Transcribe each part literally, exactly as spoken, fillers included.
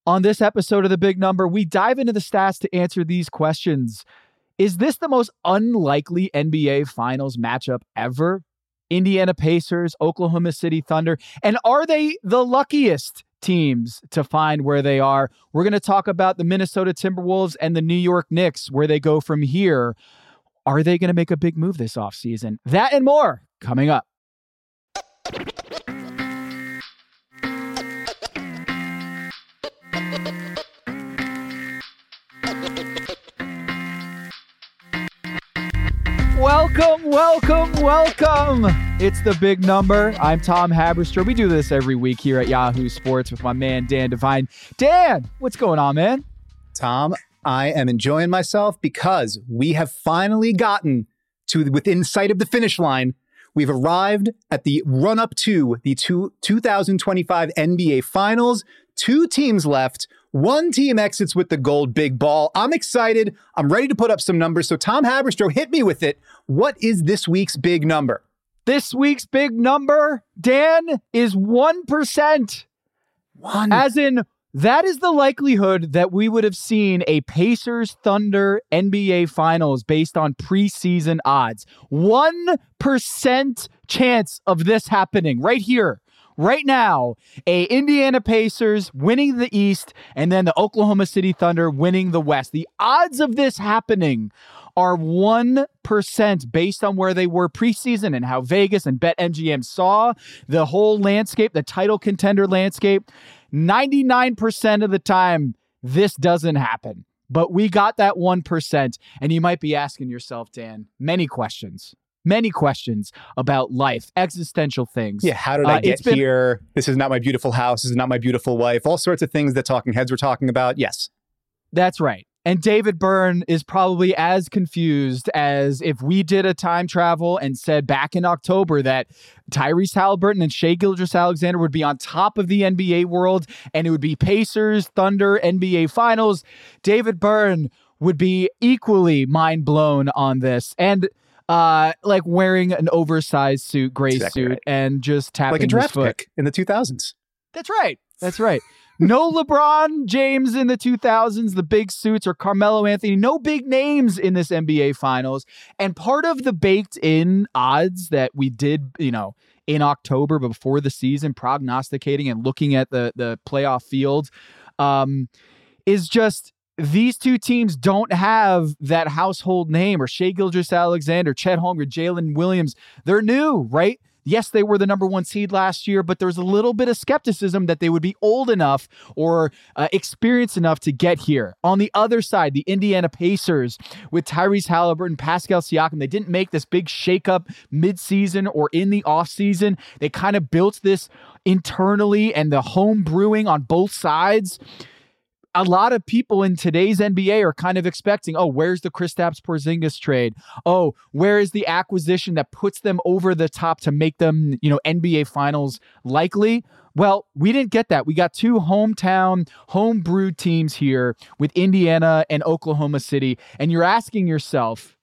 On this episode of The Big Number, we dive into the stats to answer these questions. Is this the most unlikely N B A Finals matchup ever? Indiana Pacers, Oklahoma City Thunder, and are they the luckiest teams to find where they are? We're going to talk about the Minnesota Timberwolves and the New York Knicks, where they go from here. Are they going to make a big move this offseason? That and more coming up. Welcome, welcome, welcome. It's The Big Number. I'm Tom Haberstroh. We do this every week here at Yahoo Sports with my man, Dan Devine. Dan, what's going on, man? Tom, I am enjoying myself because we have finally gotten to within sight of the finish line. We've arrived at the run-up to the two, two thousand twenty-five N B A Finals. Two teams left. One team exits with the gold big ball. I'm excited. I'm ready to put up some numbers. So Tom Haberstroh, hit me with it. What is this week's big number? This week's big number, Dan, is one percent. One. As in, that is the likelihood that we would have seen a Pacers Thunder N B A Finals based on preseason odds. one percent chance of this happening right here. Right now, a Indiana Pacers winning the East and then the Oklahoma City Thunder winning the West. The odds of this happening are one percent based on where they were preseason and how Vegas and BetMGM saw the whole landscape, the title contender landscape. ninety-nine percent of the time, this doesn't happen. But we got that one percent, and you might be asking yourself, Dan, many questions. Many questions about life, existential things. Yeah, how did I uh, get been, here? This is not my beautiful house. This is not my beautiful wife. All sorts of things that talking heads were talking about. Yes. That's right. And David Byrne is probably as confused as if we did a time travel and said back in October that Tyrese Haliburton and Shai Gilgeous-Alexander would be on top of the N B A world and it would be Pacers, Thunder, N B A Finals. David Byrne would be equally mind blown on this. And Uh, like wearing an oversized suit, gray exactly suit, right. and just tapping like a draft his foot. pick in the two thousands. That's right. That's right. No LeBron James in the two thousands, the big suits, or Carmelo Anthony. No big names in this N B A Finals. And part of the baked-in odds that we did, you know, in October before the season, prognosticating and looking at the the playoff field, um, is just. These two teams don't have that household name or Shai Gilgeous-Alexander, Chet Holmgren, Jalen Williams. They're new, right? Yes, they were the number one seed last year, but there's a little bit of skepticism that they would be old enough or uh, experienced enough to get here. On the other side, the Indiana Pacers with Tyrese Haliburton, Pascal Siakam, they didn't make this big shakeup midseason or in the offseason. They kind of built this internally and the home brewing on both sides. A lot of people in today's N B A are kind of expecting, oh, where's the Kristaps Porzingis trade? Oh, where is the acquisition that puts them over the top to make them, you know, N B A Finals likely? Well, we didn't get that. We got two hometown, home-brewed teams here with Indiana and Oklahoma City. And you're asking yourself,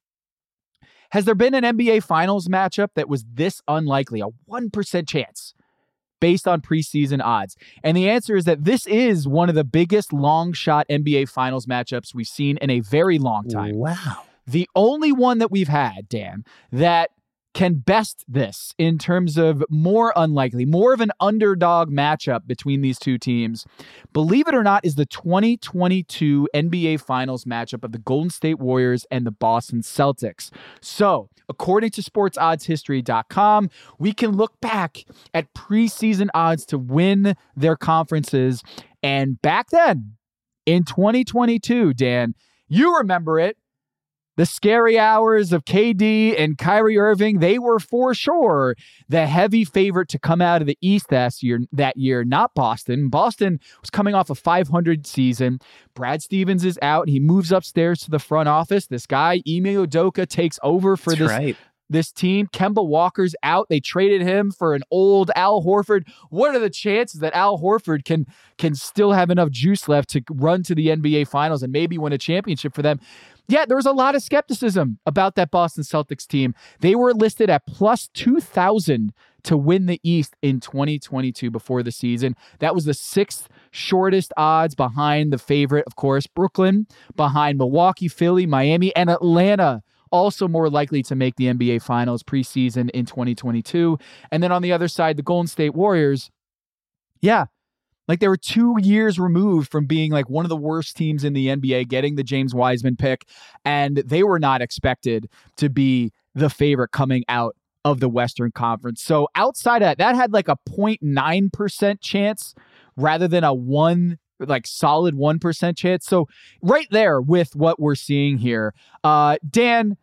has there been an N B A Finals matchup that was this unlikely, a one percent chance? Based on preseason odds? And the answer is that this is one of the biggest long shot N B A Finals matchups we've seen in a very long time. Wow. The only one that we've had, Dan, that can best this in terms of more unlikely, more of an underdog matchup between these two teams, believe it or not, is the twenty twenty-two N B A Finals matchup of the Golden State Warriors and the Boston Celtics. So, according to sports odds history dot com, we can look back at preseason odds to win their conferences. And back then, in twenty twenty-two, Dan, you remember it, the scary hours of K D and Kyrie Irving, they were for sure the heavy favorite to come out of the East that year, that year, not Boston. Boston was coming off a five hundred season. Brad Stevens is out. He moves upstairs to the front office. This guy, Ime Udoka, takes over for That's this, right. this team. Kemba Walker's out. They traded him for an old Al Horford. What are the chances that Al Horford can can still have enough juice left to run to the N B A Finals and maybe win a championship for them? Yeah, there was a lot of skepticism about that Boston Celtics team. They were listed at plus two thousand to win the East in twenty twenty-two before the season. That was the sixth shortest odds behind the favorite, of course, Brooklyn, behind Milwaukee, Philly, Miami, and Atlanta, also more likely to make the N B A Finals preseason in twenty twenty-two. And then on the other side, the Golden State Warriors, yeah, like they were two years removed from being like one of the worst teams in the N B A, getting the James Wiseman pick, and they were not expected to be the favorite coming out of the Western Conference. So outside of that, that had like a zero point nine percent chance rather than a one, like solid one percent chance. So right there with what we're seeing here, uh, Dan,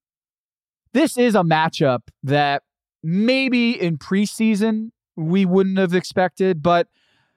this is a matchup that maybe in preseason we wouldn't have expected, but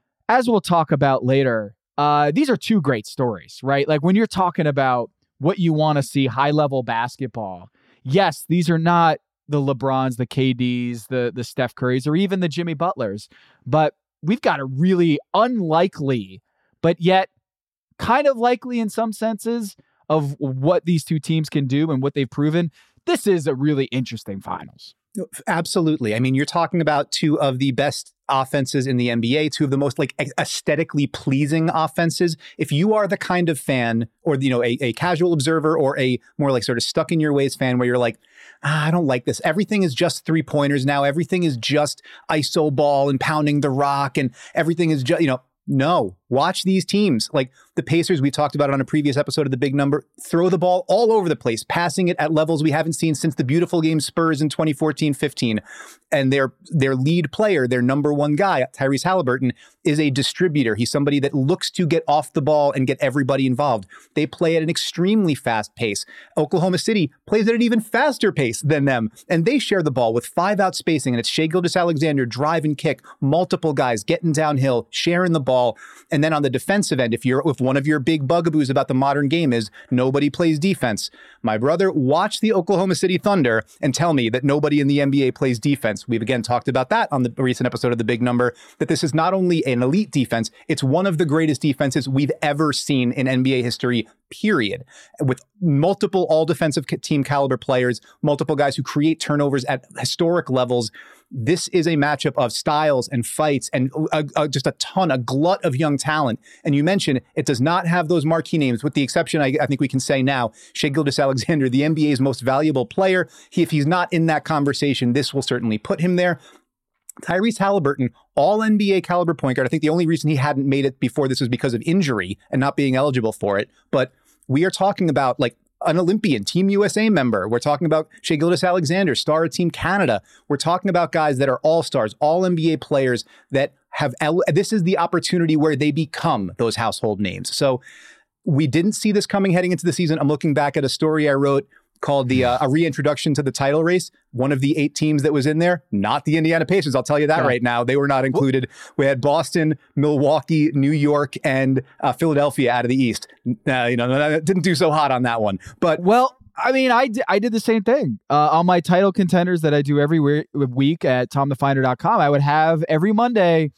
as we'll talk about later, uh, these are two great stories, right? Like when you're talking about what you want to see, high-level basketball, yes, these are not the LeBrons, the K Ds, the, the Steph Currys, or even the Jimmy Butlers, but we've got a really unlikely, but yet kind of likely in some senses of what these two teams can do and what they've proven. This is a really interesting finals. Absolutely. I mean, you're talking about two of the best offenses in the N B A, two of the most like aesthetically pleasing offenses. If you are the kind of fan or, you know, a, a casual observer or a more like sort of stuck in your ways fan where you're like, ah, I don't like this. Everything is just three pointers now. Everything is just iso ball and pounding the rock and everything is just, you know, no, watch these teams. Like the Pacers, we talked about it on a previous episode of The Big Number, throw the ball all over the place, passing it at levels we haven't seen since the beautiful game Spurs in twenty fourteen fifteen. And their their lead player, their number one guy, Tyrese Halliburton, is a distributor. He's somebody that looks to get off the ball and get everybody involved. They play at an extremely fast pace. Oklahoma City plays at an even faster pace than them. And they share the ball with five out spacing. And it's Shai Gilgeous-Alexander, drive and kick, multiple guys getting downhill, sharing the ball. And then on the defensive end, if you're if one of your big bugaboos about the modern game is nobody plays defense, my brother, watch the Oklahoma City Thunder and tell me that nobody in the N B A plays defense. We've again talked about that on the recent episode of The Big Number, that this is not only an elite defense, it's one of the greatest defenses we've ever seen in N B A history, period. With multiple all-defensive team caliber players, multiple guys who create turnovers at historic levels. This is a matchup of styles and fights and a, a, just a ton, a glut of young talent. And you mentioned it does not have those marquee names, with the exception, I, I think we can say now, Shai Gilgeous-Alexander, the N B A's most valuable player. He, if he's not in that conversation, this will certainly put him there. Tyrese Halliburton, all N B A caliber point guard. I think the only reason he hadn't made it before this was because of injury and not being eligible for it. But we are talking about like an Olympian, Team U S A member. We're talking about Shai Gilgeous-Alexander, star of Team Canada. We're talking about guys that are all-stars, all N B A players that have, ele- this is the opportunity where they become those household names. So we didn't see this coming heading into the season. I'm looking back at a story I wrote called the uh, a reintroduction to the title race. One of the eight teams that was in there, not the Indiana Pacers. I'll tell you that yeah. right now. They were not included. We had Boston, Milwaukee, New York, and uh, Philadelphia out of the East. Uh, you know, didn't do so hot on that one. But well, I mean, I, d- I did the same thing uh, on my title contenders that I do every we- week at tom the finder dot com. I would have every Monday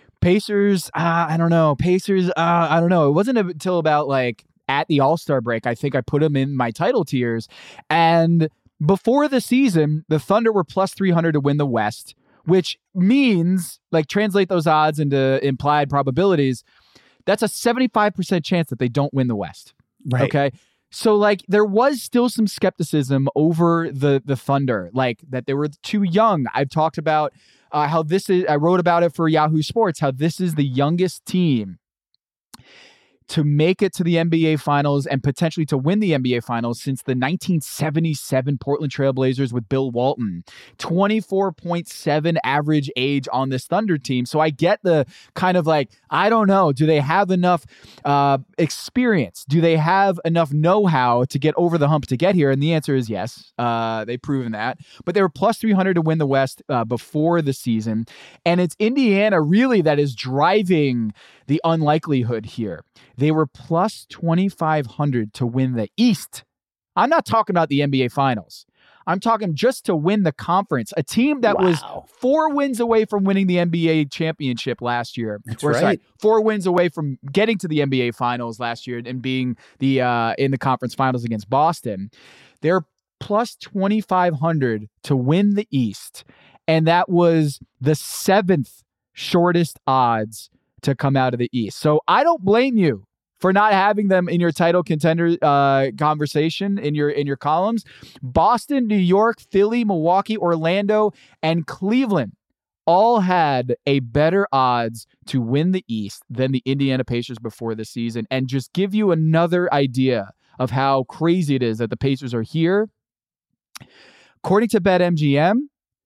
Pacers. Uh, I don't know. Pacers. Uh, I don't know. It wasn't until about like at the All-Star break, I think I put them in my title tiers. And before the season, the Thunder were plus three hundred to win the West, which means, like, translate those odds into implied probabilities. That's a seventy-five percent chance that they don't win the West. Right. Okay. So, like, there was still some skepticism over the the Thunder, like that they were too young. I've talked about uh, how this is, I wrote about it for Yahoo Sports, how this is the youngest team to make it to the N B A Finals and potentially to win the N B A Finals since the nineteen seventy-seven Portland Trail Blazers with Bill Walton. twenty-four point seven average age on this Thunder team. So I get the kind of like, I don't know, do they have enough uh, experience? Do they have enough know-how to get over the hump to get here? And the answer is yes. Uh, they've proven that. But they were plus three hundred to win the West uh, before the season. And it's Indiana really that is driving the unlikelihood here. They were plus twenty-five hundred to win the East. I'm not talking about the N B A Finals. I'm talking just to win the conference. A team that Wow. was four wins away from winning the N B A championship last year. That's or, right. Sorry, four wins away from getting to the N B A finals last year and being the uh, in the conference finals against Boston. They're plus twenty-five hundred to win the East. And that was the seventh shortest odds to come out of the East. So I don't blame you for not having them in your title contender uh, conversation in your in your columns. Boston, New York, Philly, Milwaukee, Orlando, and Cleveland all had a better odds to win the East than the Indiana Pacers before the season. And just give you another idea of how crazy it is that the Pacers are here. According to BetMGM,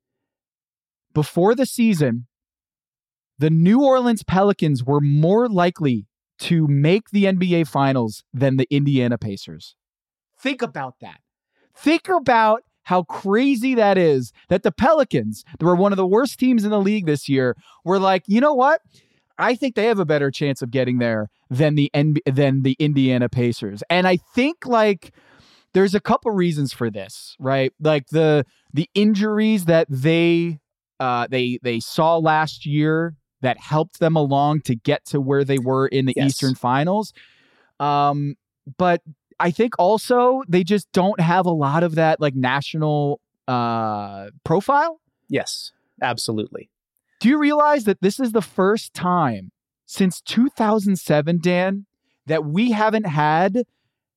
before the season, the New Orleans Pelicans were more likely to make the N B A Finals than the Indiana Pacers. Think about that. Think about how crazy that is that the Pelicans, they were one of the worst teams in the league this year, were like, you know what? I think they have a better chance of getting there than the N B A, than the Indiana Pacers. And I think like there's a couple reasons for this, right? Like the the injuries that they uh, they they saw last year that helped them along to get to where they were in the yes. Eastern Finals. Um, but I think also they just don't have a lot of that like national uh, profile. Yes, absolutely. Do you realize that this is the first time since two thousand seven, Dan, that we haven't had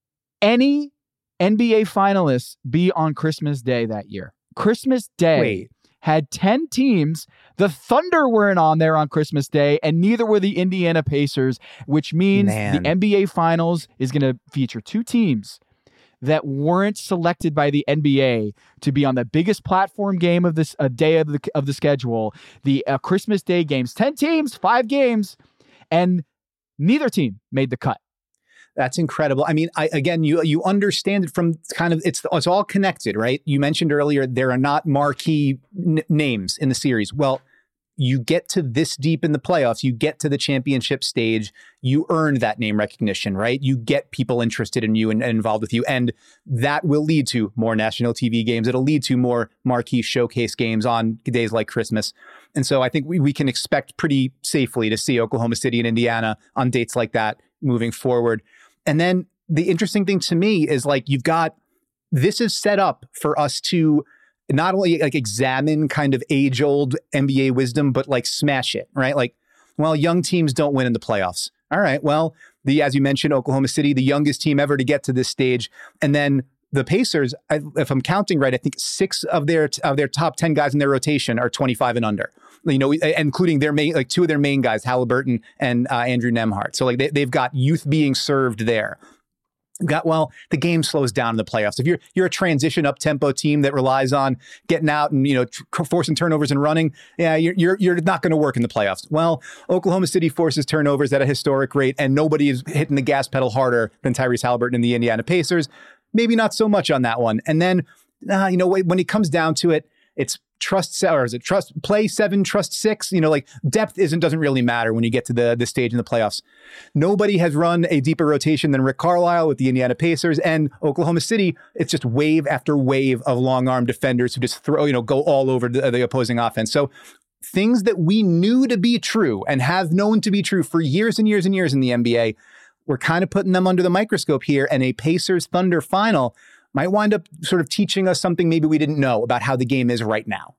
any N B A finalists be on Christmas Day that year? Christmas Day. Wait. Had ten teams. The Thunder weren't on there on Christmas Day, and neither were the Indiana Pacers, which means Man. the N B A Finals is going to feature two teams that weren't selected by the N B A to be on the biggest platform game of this a day of the of the schedule, the uh, Christmas Day games. ten teams, five games, and neither team made the cut. That's incredible. I mean, I, again, you you understand it from kind of, it's it's all connected, right? You mentioned earlier, there are not marquee n- names in the series. Well, you get to this deep in the playoffs, you get to the championship stage, you earn that name recognition, right? You get people interested in you and, and involved with you. And that will lead to more national T V games. It'll lead to more marquee showcase games on days like Christmas. And so I think we, we can expect pretty safely to see Oklahoma City and Indiana on dates like that moving forward. And then the interesting thing to me is like, you've got, this is set up for us to not only like examine kind of age old N B A wisdom, but like smash it, right? Like, well, young teams don't win in the playoffs. All right. Well, the, as you mentioned, Oklahoma City, the youngest team ever to get to this stage. And then the Pacers, I, if I'm counting right, I think six of their, of their top ten guys in their rotation are twenty-five and under, you know, including their main, like two of their main guys, Halliburton and uh, Andrew Nembhard. So like they, they've got youth being served there. Got, well, the game slows down in the playoffs. If you're you're a transition up tempo team that relies on getting out and, you know, tr- forcing turnovers and running, yeah, you're you're, you're not going to work in the playoffs. Well, Oklahoma City forces turnovers at a historic rate, and nobody is hitting the gas pedal harder than Tyrese Halliburton and the Indiana Pacers. Maybe not so much on that one. And then, uh, you know, when it comes down to it, it's trust, or is it trust play seven, trust six? You know, like depth isn't doesn't really matter when you get to the the stage in the playoffs. Nobody has run a deeper rotation than Rick Carlisle with the Indiana Pacers, and Oklahoma City. It's just wave after wave of long arm defenders who just throw, you know, go all over the, the opposing offense. So things that we knew to be true and have known to be true for years and years and years in the N B A, we're kind of putting them under the microscope here, and a Pacers Thunder final might wind up sort of teaching us something maybe we didn't know about how the game is right now.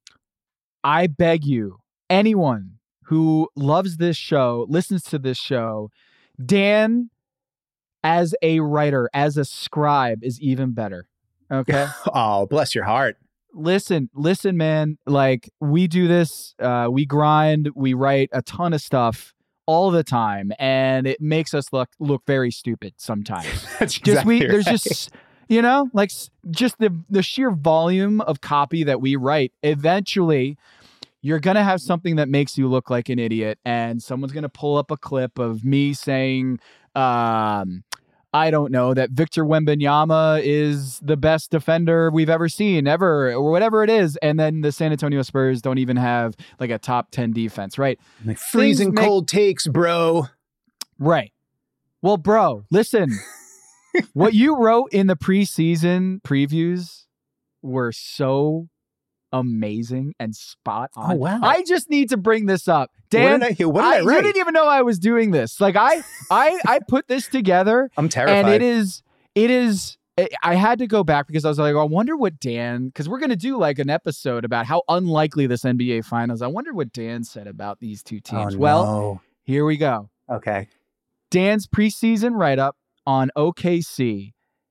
I beg you, anyone who loves this show, listens to this show, Dan, as a writer, as a scribe, is even better. Okay? Oh, bless your heart. Listen, listen, man. Like, we do this, uh, we grind, we write a ton of stuff all the time, and it makes us look look very stupid sometimes. That's just exactly we right. There's just, you know, like just the the sheer volume of copy that we write. Eventually, you're gonna have something that makes you look like an idiot, and someone's gonna pull up a clip of me saying, um, I don't know, that Victor Wembanyama is the best defender we've ever seen, ever, or whatever it is. And then the San Antonio Spurs don't even have like a top ten defense, right? Like freezing make... cold takes, bro. Right. Well, bro, listen, what you wrote in the preseason previews were so amazing and spot on. Oh, wow. I just need to bring this up. Dan, what did I, what did I, I you write? didn't even know I was doing this. Like I, I, I put this together. I'm terrified. And it is, it is, I had to go back because I was like, I wonder what Dan, because we're going to do like an episode about how unlikely this N B A Finals. I wonder what Dan said about these two teams. Oh, well, no. here we go. Okay. Dan's preseason write-up on O K C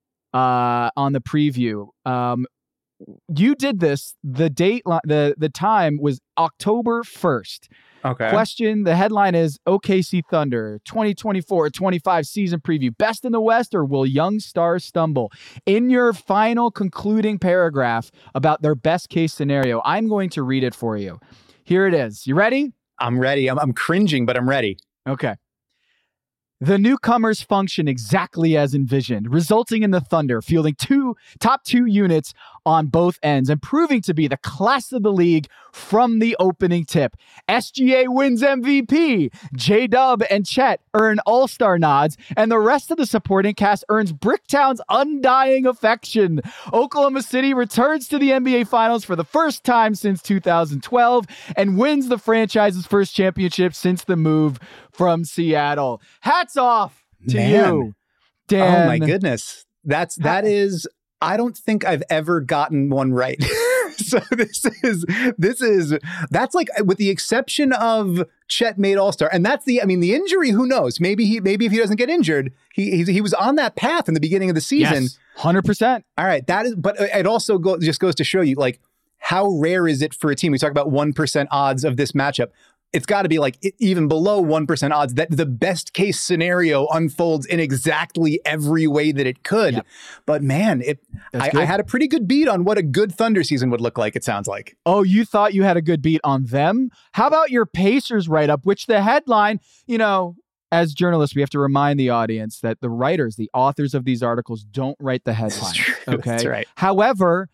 uh, on the preview. Um, you did this. The date, the the time was October first. Okay. Question, the headline is O K C Thunder twenty twenty-four twenty-five season preview. Best in the West, or will young stars stumble? In your final concluding paragraph about their best case scenario, I'm going to read it for you. Here it is. You ready? I'm ready. I'm, I'm cringing, but I'm ready. Okay. The newcomers function exactly as envisioned, resulting in the Thunder fielding two top two units on both ends and proving to be the class of the league from the opening tip. S G A wins M V P. J-Dub and Chet earn all-star nods, and the rest of the supporting cast earns Bricktown's undying affection. Oklahoma City returns to the N B A Finals for the first time since two thousand twelve and wins the franchise's first championship since the move from Seattle. Hats off to Man. you, Dan. Oh my goodness. That's, that is, I don't think I've ever gotten one right. So this is, this is, that's like, with the exception of Chet made All-Star. And that's the, I mean, the injury, who knows? Maybe he, maybe if he doesn't get injured, he, he, he was on that path in the beginning of the season. Yes, one hundred percent. All right. That is, but it also go, just goes to show you, like, how rare is it for a team? We talk about one percent odds of this matchup. It's got to be like even below one percent odds that the best case scenario unfolds in exactly every way that it could. Yep. But man, it I, I had a pretty good beat on what a good Thunder season would look like, it sounds like. Oh, you thought you had a good beat on them? How about your Pacers write-up, which the headline, you know, as journalists, we have to remind the audience that the writers, the authors of these articles, don't write the headlines. Okay. That's right. However,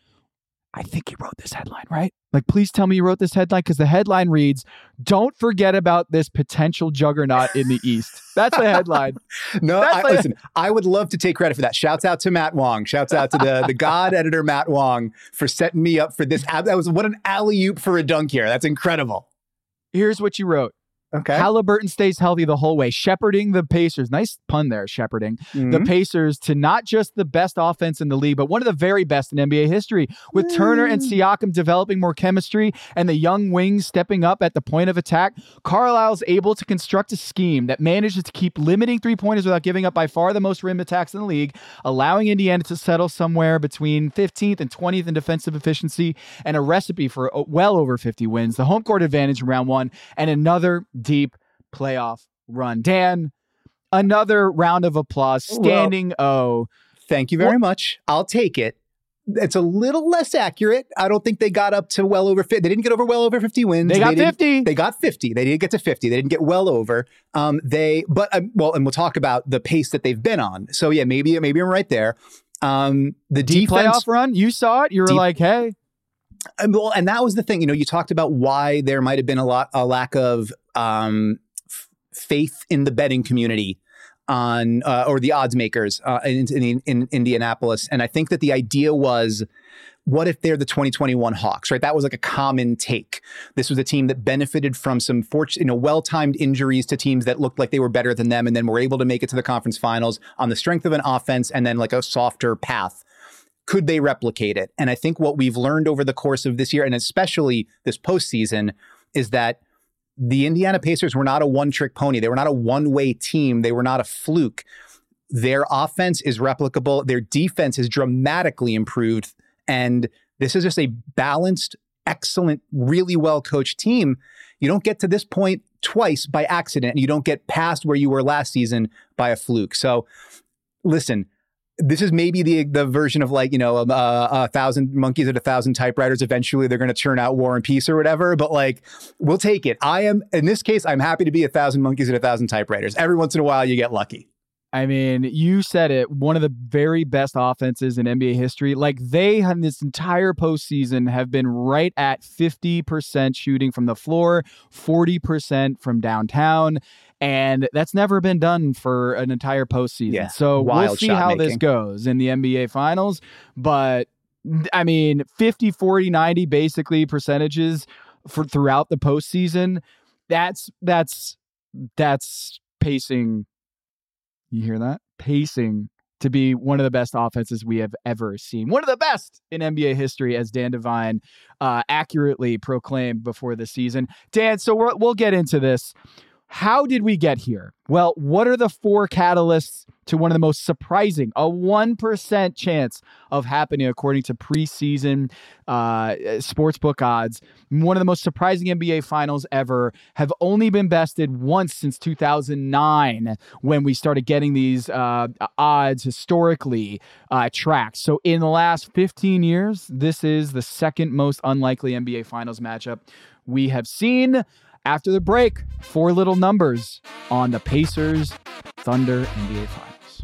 I think you wrote this headline, right? Like, please tell me you wrote this headline, because the headline reads, "Don't forget about this potential juggernaut in the East." That's the headline. No, That's I, like, listen, I would love to take credit for that. Shouts out to Matt Wong. Shouts out to the, the God editor, Matt Wong, for setting me up for this. That was what an alley-oop for a dunk here. That's incredible. Here's what you wrote. Okay. Halliburton stays healthy the whole way, shepherding the Pacers. Nice pun there, shepherding Mm-hmm. the Pacers to not just the best offense in the league, but one of the very best in N B A history, with Mm. Turner and Siakam developing more chemistry and the young wings stepping up at the point of attack. Carlisle's able to construct a scheme that manages to keep limiting three-pointers without giving up by far the most rim attacks in the league, allowing Indiana to settle somewhere between fifteenth and twentieth in defensive efficiency, and a recipe for well over fifty wins, the home court advantage in round one, and another deep playoff run. Dan, another round of applause, standing O. Thank you very well, much. I'll take it. It's a little less accurate. I don't think they got up to well over fifty. They didn't get over well over fifty wins. They got they fifty. They got fifty. They didn't get to fifty. They didn't get well over. Um, they, but um, well, and we'll talk about the pace that they've been on. So yeah, maybe maybe I'm right there. Um, the deep defense, playoff run. You saw it. You were deep, like, hey. And, well, and that was the thing. You know, you talked about why there might have been a lot a lack of um, f- faith in the betting community on uh, or the odds makers uh, in, in, in Indianapolis. And I think that the idea was, what if they're the twenty twenty-one Hawks, right? That was like a common take. This was a team that benefited from some fortunate, you know, well-timed injuries to teams that looked like they were better than them, and then were able to make it to the conference finals on the strength of an offense and then like a softer path. Could they replicate it? And I think what we've learned over the course of this year, and especially this postseason, is that the Indiana Pacers were not a one-trick pony. They were not a one-way team. They were not a fluke. Their offense is replicable. Their defense is dramatically improved. And this is just a balanced, excellent, really well-coached team. You don't get to this point twice by accident, and you don't get past where you were last season by a fluke. So listen, this is maybe the the version of like, you know, a, a thousand monkeys at a thousand typewriters. Eventually they're going to churn out War and Peace or whatever, but like, we'll take it. I am, in this case, I'm happy to be a thousand monkeys at a thousand typewriters. Every once in a while you get lucky. I mean, you said it, one of the very best offenses in N B A history. Like, they have this entire postseason have been right at fifty percent shooting from the floor, forty percent from downtown. And that's never been done for an entire postseason. Yeah, so we'll see how making. this goes in the N B A Finals. But I mean, fifty, forty, ninety basically percentages for throughout the postseason. That's that's that's pacing. You hear that? Pacing to be one of the best offenses we have ever seen. One of the best in N B A history, as Dan Devine uh, accurately proclaimed before the season. Dan, so we're, we'll get into this. How did we get here? Well, what are the four catalysts to one of the most surprising, a one percent chance of happening according to preseason uh, sportsbook odds? One of the most surprising N B A finals ever have only been bested once since two thousand nine when we started getting these uh, odds historically uh, tracked. So in the last fifteen years, this is the second most unlikely N B A finals matchup we have seen. After the break, four little numbers on the Pacers Thunder N B A Finals.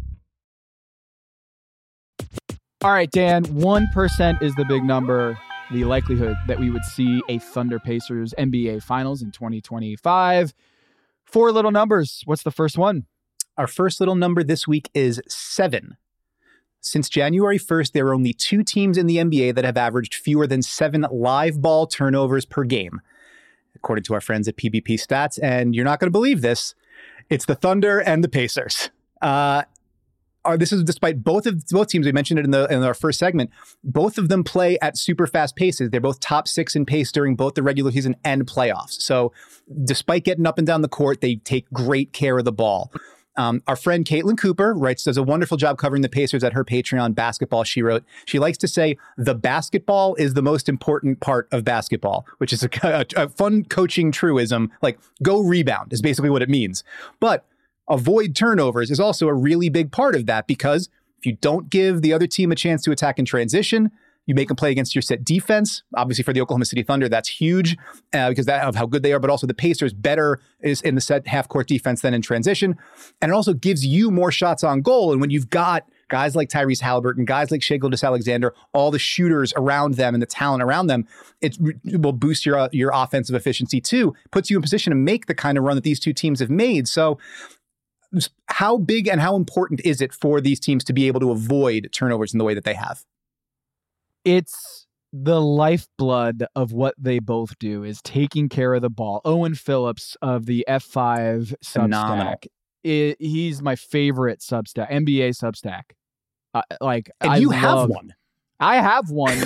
All right, Dan, one percent is the big number, the likelihood that we would see a Thunder Pacers N B A Finals in twenty twenty-five. Four little numbers. What's the first one? Our first little number this week is seven. Since January first, there are only two teams in the N B A that have averaged fewer than seven live ball turnovers per game, according to our friends at P B P Stats. And you're not going to believe this. It's the Thunder and the Pacers. Uh, are, this is despite both of both teams. We mentioned it in the in our first segment. Both of them play at super fast paces. They're both top six in pace during both the regular season and playoffs. So despite getting up and down the court, they take great care of the ball. Um, our friend Caitlin Cooper writes, does a wonderful job covering the Pacers at her Patreon, Basketball. She wrote, she likes to say the basketball is the most important part of basketball, which is a, a, a fun coaching truism. Like, go rebound is basically what it means. But avoid turnovers is also a really big part of that, because if you don't give the other team a chance to attack in transition, you make them play against your set defense. Obviously, for the Oklahoma City Thunder, that's huge uh, because that, of how good they are. But also, the Pacers better is in the set half-court defense than in transition, and it also gives you more shots on goal. And when you've got guys like Tyrese Halliburton, guys like Shai Gilgeous-Alexander, all the shooters around them and the talent around them, it, it will boost your uh, your offensive efficiency too. Puts you in position to make the kind of run that these two teams have made. So, how big and how important is it for these teams to be able to avoid turnovers in the way that they have? It's the lifeblood of what they both do, is taking care of the ball. Owen Phillips of the F five Substack, it, he's my favorite Substack, N B A Substack. Uh, like, and I you love, have one. I have one,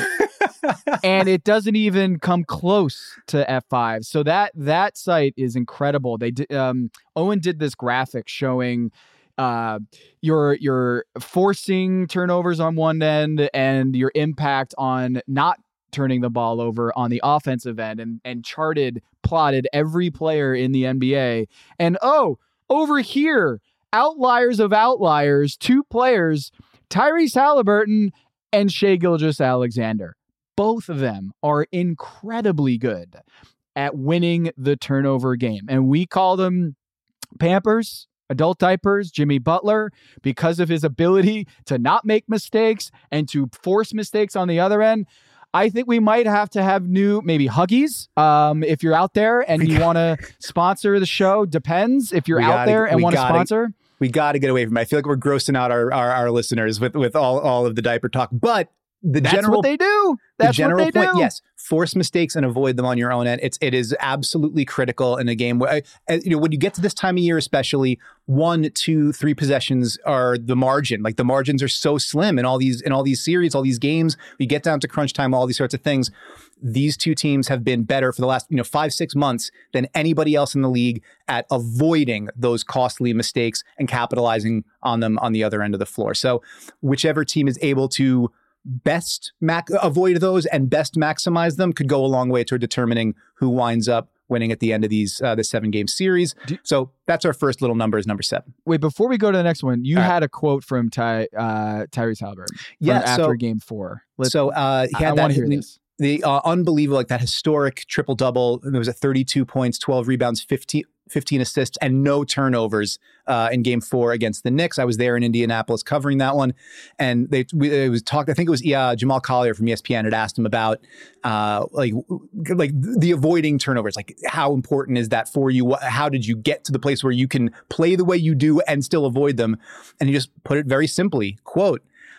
and it doesn't even come close to F five. So that that site is incredible. They did, um, Owen did this graphic showing Uh, you're you're forcing turnovers on one end and your impact on not turning the ball over on the offensive end, and and charted, plotted every player in the N B A. And oh, over here, outliers of outliers, two players, Tyrese Halliburton and Shai Gilgeous-Alexander. Both of them are incredibly good at winning the turnover game. And we call them Pampers, adult diapers, Jimmy Butler, because of his ability to not make mistakes and to force mistakes on the other end. I think we might have to have new, maybe Huggies. Um, if you're out there and you want to sponsor the show, depends. If you're out gotta, there and want to sponsor. We got to get away from it. I feel like we're grossing out our, our, our listeners with, with all, all of the diaper talk, but the That's general, what they do. That's the general what they point, do. Yes, force mistakes and avoid them on your own end. It's it is absolutely critical in a game where, you know, when you get to this time of year, especially one, two, three possessions are the margin. Like, the margins are so slim in all these in all these series, all these games. We get down to crunch time, all these sorts of things. These two teams have been better for the last, you know, five, six months than anybody else in the league at avoiding those costly mistakes and capitalizing on them on the other end of the floor. So whichever team is able to best mac- avoid those and best maximize them could go a long way toward determining who winds up winning at the end of these uh, the seven game series. Do, so that's our first little number, is number seven. Wait, before we go to the next one, you All had right. a quote from Ty, uh, Tyrese Halliburton. Yeah, after so, game four. Let's, so uh, he had I, I that. want to hear this. The uh, unbelievable, like that historic triple double. There was a thirty-two points, twelve rebounds, fifteen, fifteen assists, and no turnovers uh, in Game Four against the Knicks. I was there in Indianapolis covering that one, and they we, it was talked. I think it was uh, Jamal Collier from E S P N had asked him about uh, like like the avoiding turnovers. Like, how important is that for you? How did you get to the place where you can play the way you do and still avoid them? And he just put it very simply. Quote,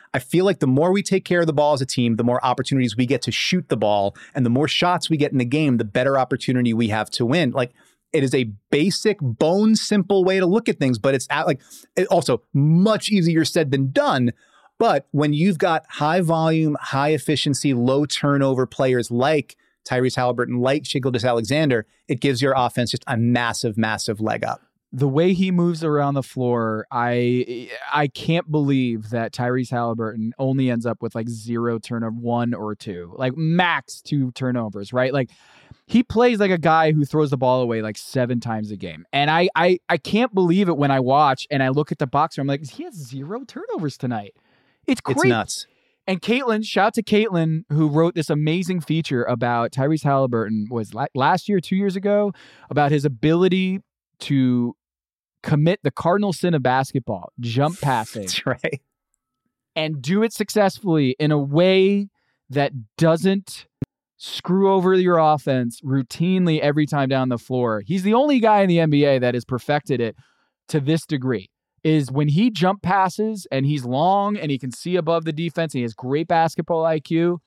I feel like the more we take care of the ball as a team, the more opportunities we get to shoot the ball, and the more shots we get in the game, the better opportunity we have to win. Like, it is a basic, bone simple way to look at things, but it's at like it also much easier said than done. But when you've got high volume, high efficiency, low turnover players like Tyrese Halliburton, like Shai Gilgeous-Alexander, it gives your offense just a massive, massive leg up. The way he moves around the floor, I I can't believe that Tyrese Halliburton only ends up with like zero turnover, one or two, like max two turnovers, right? Like, he plays like a guy who throws the ball away like seven times a game. And I I I can't believe it when I watch and I look at the boxer. I'm like, he has zero turnovers tonight. It's crazy. It's nuts. And Caitlin, shout out to Caitlin, who wrote this amazing feature about Tyrese Halliburton, was la- last year, two years ago, about his ability to commit the cardinal sin of basketball, jump passing. That's right. And do it successfully in a way that doesn't screw over your offense routinely every time down the floor. He's the only guy in the N B A that has perfected it to this degree, is when he jump passes and he's long and he can see above the defense and he has great basketball I Q.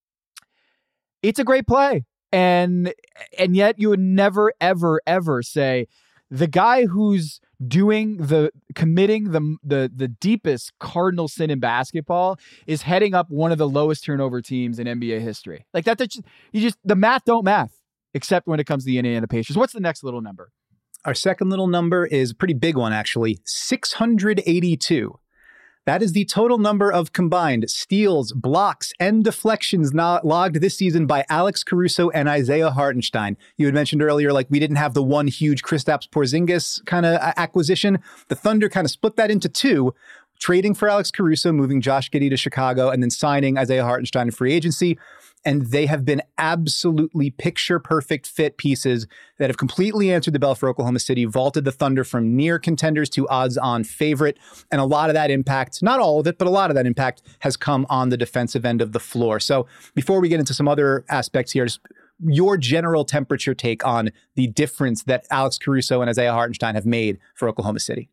It's a great play. And, and yet you would never, ever, ever say the guy who's doing the committing the, the, the deepest cardinal sin in basketball is heading up one of the lowest turnover teams in N B A history. Like that, that's just, you just, the math don't math, except when it comes to the Indiana Pacers. What's the next little number? Our second little number is a pretty big one, actually, six hundred eighty-two. That is the total number of combined steals, blocks, and deflections not logged this season by Alex Caruso and Isaiah Hartenstein. You had mentioned earlier, like, we didn't have the one huge Kristaps Porzingis kind of acquisition. The Thunder kind of split that into two, trading for Alex Caruso, moving Josh Giddey to Chicago, and then signing Isaiah Hartenstein in free agency. And they have been absolutely picture-perfect fit pieces that have completely answered the bell for Oklahoma City, vaulted the Thunder from near contenders to odds-on favorite. And a lot of that impact, not all of it, but a lot of that impact has come on the defensive end of the floor. So before we get into some other aspects here, just your general temperature take on the difference that Alex Caruso and Isaiah Hartenstein have made for Oklahoma City.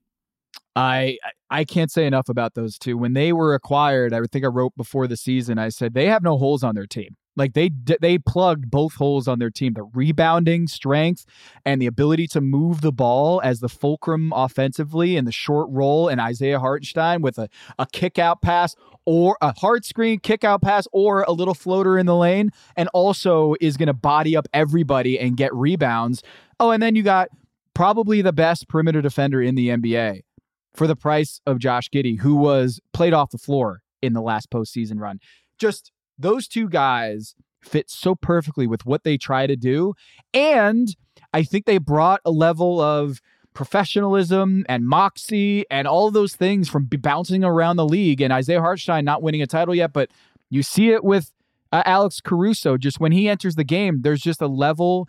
I I can't say enough about those two. When they were acquired, I think I wrote before the season, I said they have no holes on their team. Like they they plugged both holes on their team, the rebounding strength and the ability to move the ball as the fulcrum offensively and the short roll, and Isaiah Hartenstein with a, a kick out pass or a hard screen kick out pass or a little floater in the lane, and also is going to body up everybody and get rebounds. Oh, and then you got probably the best perimeter defender in the N B A for the price of Josh Giddey, who was played off the floor in the last postseason run. Just those two guys fit so perfectly with what they try to do. And I think they brought a level of professionalism and moxie and all of those things from bouncing around the league. And Isaiah Hartenstein not winning a title yet, but you see it with uh, Alex Caruso. Just when he enters the game, there's just a level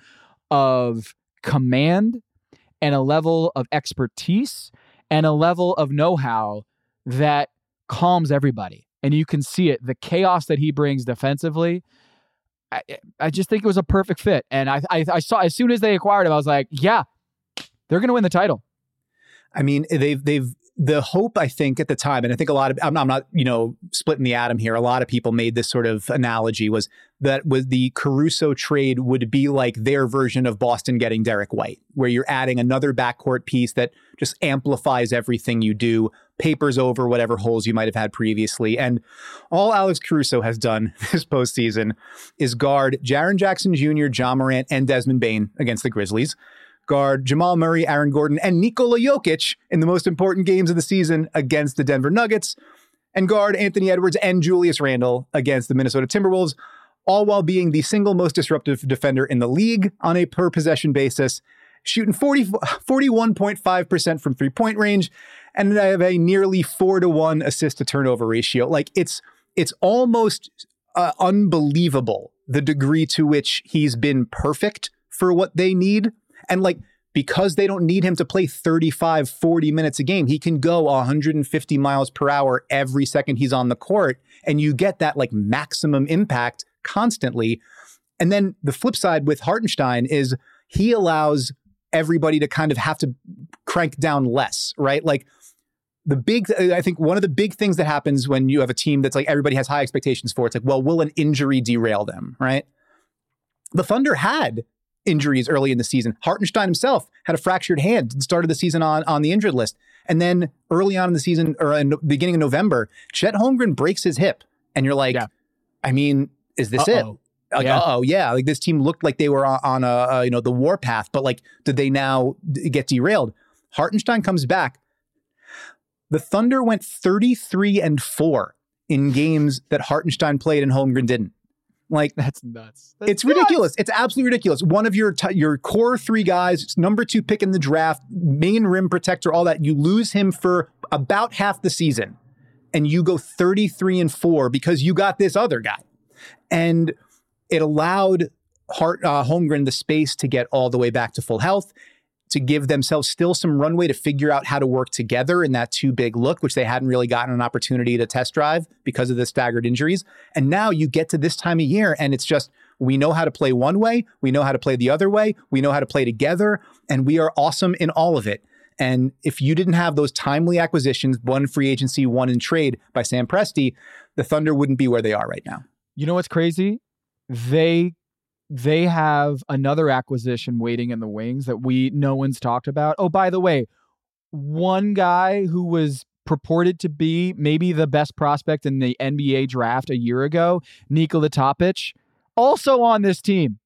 of command and a level of expertise and a level of know-how that calms everybody. And you can see it, the chaos that he brings defensively. I, I just think it was a perfect fit. And I, I, I saw, as soon as they acquired him, I was like, yeah, they're going to win the title. I mean, they've, they've, the hope, I think, at the time, and I think a lot of, I'm not, I'm not, you know, splitting the atom here. A lot of people made this sort of analogy, was that was the Caruso trade would be like their version of Boston getting Derek White, where you're adding another backcourt piece that just amplifies everything you do, papers over whatever holes you might have had previously. And all Alex Caruso has done this postseason is guard Jaren Jackson Junior, Ja Morant, and Desmond Bane against the Grizzlies. Guard Jamal Murray, Aaron Gordon, and Nikola Jokic in the most important games of the season against the Denver Nuggets, and guard Anthony Edwards and Julius Randle against the Minnesota Timberwolves, all while being the single most disruptive defender in the league on a per-possession basis, shooting forty, forty-one point five percent from three-point range, and I have a nearly four to one assist-to-turnover ratio. Like, it's it's almost uh, unbelievable the degree to which he's been perfect for what they need. And like, because they don't need him to play thirty-five, forty minutes a game, he can go one hundred fifty miles per hour every second he's on the court. And you get that like maximum impact constantly. And then the flip side with Hartenstein is he allows everybody to kind of have to crank down less, right? Like, the big, I think one of the big things that happens when you have a team that's like everybody has high expectations for, it's like, well, will an injury derail them, right? The Thunder had injuries early in the season. Hartenstein himself had a fractured hand and started the season on, on the injured list. And then early on in the season, or in the beginning of November, Chet Holmgren breaks his hip. And you're like, yeah. I mean, is this Uh-oh. it? Like, yeah. uh-oh, yeah. Like this team looked like they were on, on a, a, you know, the warpath, but like, did they now get derailed? Hartenstein comes back. The Thunder went thirty-three and four in games that Hartenstein played and Holmgren didn't. Like that's nuts. That's it's nuts. ridiculous. It's absolutely ridiculous. One of your t- your core three guys, number two pick in the draft, main rim protector, all that. You lose him for about half the season, and you go thirty-three and four because you got this other guy, and it allowed Hart uh, Holmgren the space to get all the way back to full health, to give themselves still some runway to figure out how to work together in that two big look, which they hadn't really gotten an opportunity to test drive because of the staggered injuries. And now you get to this time of year and it's just, we know how to play one way. We know how to play the other way. We know how to play together and we are awesome in all of it. And if you didn't have those timely acquisitions, one in free agency, one in trade by Sam Presti, the Thunder wouldn't be where they are right now. You know what's crazy? They They have another acquisition waiting in the wings that we no one's talked about. Oh, by the way, one guy who was purported to be maybe the best prospect in the N B A draft a year ago, Nikola Topic, also on this team.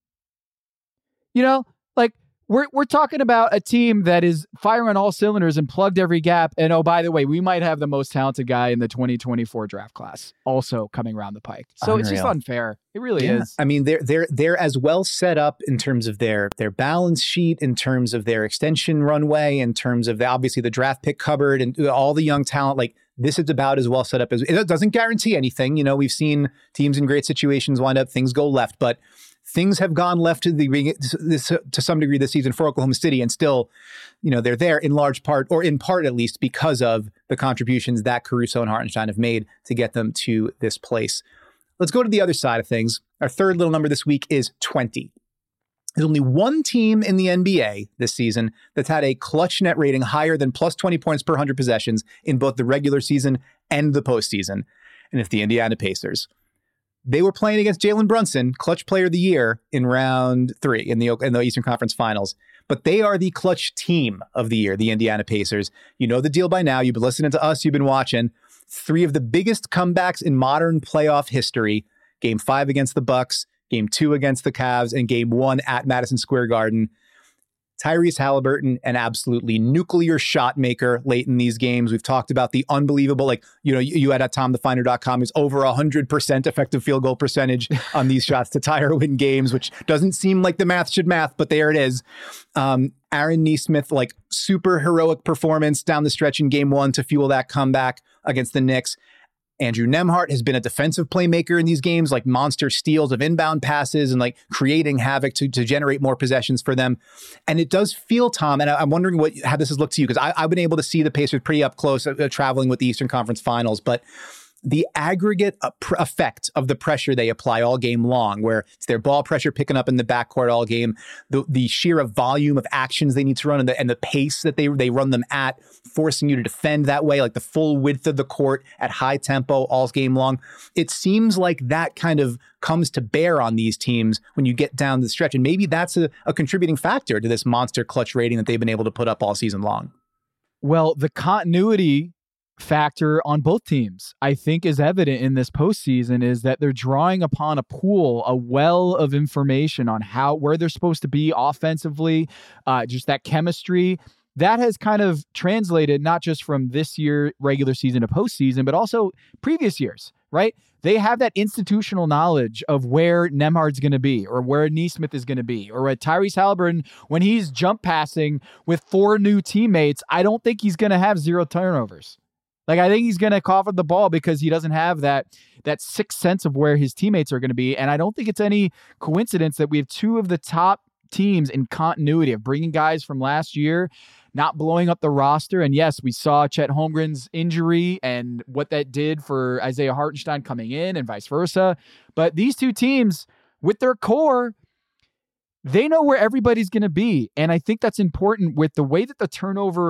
You know, like we're we're talking about a team that is firing on all cylinders and plugged every gap. And oh, by the way, we might have the most talented guy in the twenty twenty-four draft class also coming around the pike. So Unreal. It's just unfair. It really yeah. is. I mean, they're they're they're as well set up in terms of their their balance sheet, in terms of their extension runway, in terms of the obviously the draft pick cupboard and all the young talent. Like this is about as well set up as it doesn't guarantee anything. You know, we've seen teams in great situations wind up things go left, but things have gone left to the this to some degree this season for Oklahoma City, and still, you know, they're there in large part, or in part at least, because of the contributions that Caruso and Hartenstein have made to get them to this place. Let's go to the other side of things. Our third little number this week is twenty. There's only one team in the N B A this season that's had a clutch net rating higher than plus twenty points per one hundred possessions in both the regular season and the postseason, and it's the Indiana Pacers. They were playing against Jalen Brunson, clutch player of the year in round three in the, in the Eastern Conference Finals. But they are the clutch team of the year, the Indiana Pacers. You know the deal by now. You've been listening to us. You've been watching. Three of the biggest comebacks in modern playoff history. Game five against the Bucks, game two against the Cavs, and game one at Madison Square Garden. Tyrese Halliburton, an absolutely nuclear shot maker late in these games. We've talked about the unbelievable, like, you know, you, you had at tom the finder dot com is over one hundred percent effective field goal percentage on these shots to tie or win games, which doesn't seem like the math should math, but there it is. Um, Aaron Nesmith, like super heroic performance down the stretch in game one to fuel that comeback against the Knicks. Andrew Nembhard has been a defensive playmaker in these games, like monster steals of inbound passes and like creating havoc to, to generate more possessions for them. And it does feel, Tom, and I, I'm wondering what how this has looked to you, because I've been able to see the Pacers pretty up close uh, traveling with the Eastern Conference Finals, but the aggregate uh, pr- effect of the pressure they apply all game long, where it's their ball pressure picking up in the backcourt all game, the the sheer volume of actions they need to run and the, and the pace that they they run them at, forcing you to defend that way, like the full width of the court at high tempo all game long. It seems like that kind of comes to bear on these teams when you get down the stretch. And maybe that's a, a contributing factor to this monster clutch rating that they've been able to put up all season long. Well, the continuity factor on both teams, I think, is evident in this postseason, is that they're drawing upon a pool, a well of information on how, where they're supposed to be offensively, uh, just that chemistry. That has kind of translated not just from this year regular season to postseason, but also previous years, right? They have that institutional knowledge of where Nembhard's going to be, or where Nesmith is going to be, or at Tyrese Halliburton, when he's jump passing with four new teammates, I don't think he's going to have zero turnovers. Like, I think he's going to cough up the ball because he doesn't have that that sixth sense of where his teammates are going to be. And I don't think it's any coincidence that we have two of the top teams in continuity of bringing guys from last year, not blowing up the roster. And yes, we saw Chet Holmgren's injury and what that did for Isaiah Hartenstein coming in and vice versa. But these two teams, with their core, they know where everybody's going to be. And I think that's important with the way that the turnover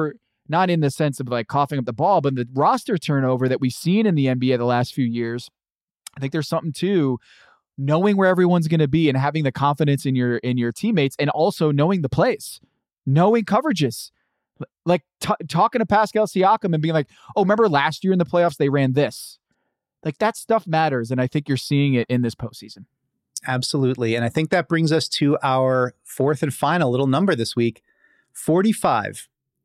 not in the sense of like coughing up the ball, but the roster turnover that we've seen in the N B A the last few years. I think there's something to knowing where everyone's going to be and having the confidence in your in your teammates, and also knowing the plays, knowing coverages. Like t- talking to Pascal Siakam and being like, oh, remember last year in the playoffs, they ran this. Like that stuff matters. And I think you're seeing it in this postseason. Absolutely. And I think that brings us to our fourth and final little number this week, forty-five.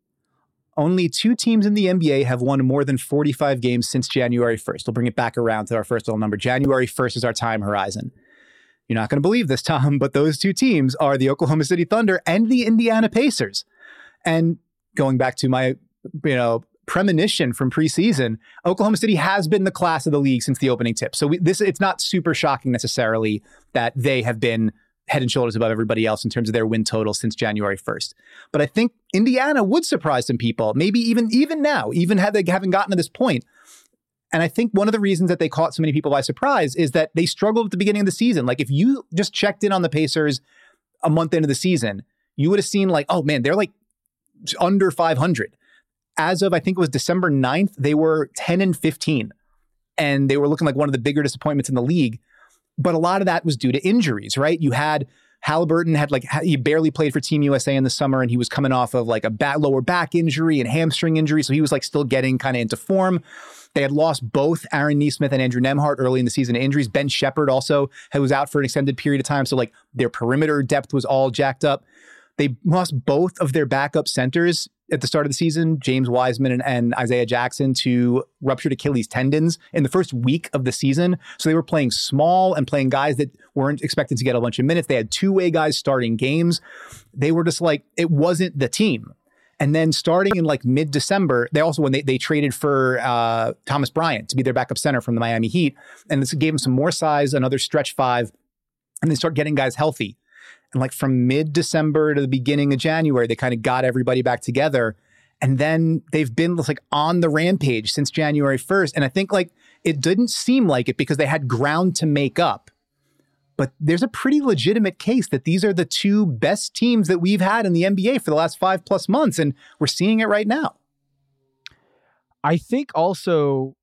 Only two teams in the N B A have won more than forty-five games since January first. We'll bring it back around to our first little number. January first is our time horizon. You're not going to believe this, Tom, but those two teams are the Oklahoma City Thunder and the Indiana Pacers. And going back to my, you know, premonition from preseason, Oklahoma City has been the class of the league since the opening tip. So we, this, it's not super shocking necessarily that they have been head and shoulders above everybody else in terms of their win total since January first. But I think Indiana would surprise some people, maybe even, even now, even had they haven't gotten to this point. And I think one of the reasons that they caught so many people by surprise is that they struggled at the beginning of the season. Like if you just checked in on the Pacers a month into the season, you would have seen like, oh man, they're like under five hundred. As of, I think it was December ninth, they were ten and fifteen. And they were looking like one of the bigger disappointments in the league. But a lot of that was due to injuries, right? You had Halliburton had like, he barely played for Team U S A in the summer, and he was coming off of like a back, lower back injury and hamstring injury. So he was like still getting kind of into form. They had lost both Aaron Nesmith and Andrew Nembhard early in the season to injuries. Ben Shepherd also was out for an extended period of time. So like their perimeter depth was all jacked up. They lost both of their backup centers at the start of the season, James Wiseman and, and Isaiah Jackson, to ruptured Achilles tendons in the first week of the season. So they were playing small and playing guys that weren't expected to get a bunch of minutes. They had two-way guys starting games. They were just like, it wasn't the team. And then starting in like mid-December, they also, when they, they traded for uh, Thomas Bryant to be their backup center from the Miami Heat, and this gave them some more size, another stretch five, and they start getting guys healthy. And like from mid-December to the beginning of January, they kind of got everybody back together. And then they've been like on the rampage since January first. And I think like it didn't seem like it because they had ground to make up. But there's a pretty legitimate case that these are the two best teams that we've had in the N B A for the last five plus months. And we're seeing it right now. I think also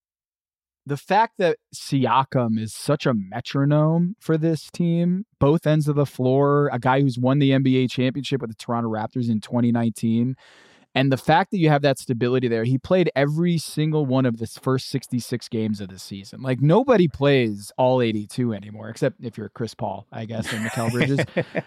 the fact that Siakam is such a metronome for this team, both ends of the floor, a guy who's won the N B A championship with the Toronto Raptors in twenty nineteen. And the fact that you have that stability there, he played every single one of the first sixty-six games of the season. Like nobody plays all eighty-two anymore, except if you're Chris Paul, I guess, and Mikal Bridges.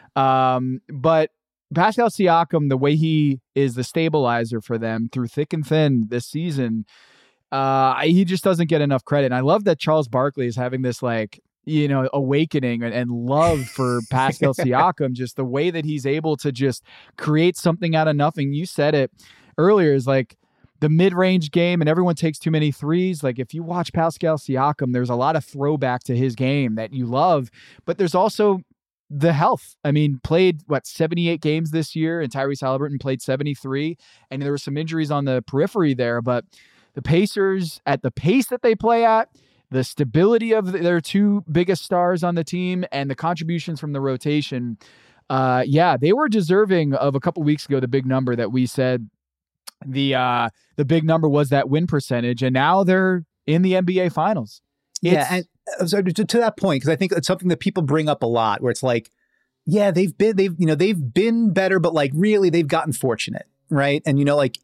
um, but Pascal Siakam, the way he is the stabilizer for them through thick and thin this season, Uh, he just doesn't get enough credit. And I love that Charles Barkley is having this like, you know, awakening and, and love for Pascal Siakam, just the way that he's able to just create something out of nothing. You said it earlier, is like the mid-range game and everyone takes too many threes. Like if you watch Pascal Siakam, there's a lot of throwback to his game that you love, but there's also the health. I mean, played what, seventy-eight games this year, and Tyrese Halliburton played seventy-three, and there were some injuries on the periphery there, but the Pacers, at the pace that they play at, the stability of their two biggest stars on the team, and the contributions from the rotation, uh, yeah, they were deserving of a couple weeks ago, the big number that we said the uh, the big number was that win percentage, and now they're in the N B A Finals. Yeah, it's, and so to, to that point, because I think it's something that people bring up a lot, where it's like, yeah, they've been they've you know they've been better, but like really they've gotten fortunate, right? And you know, like,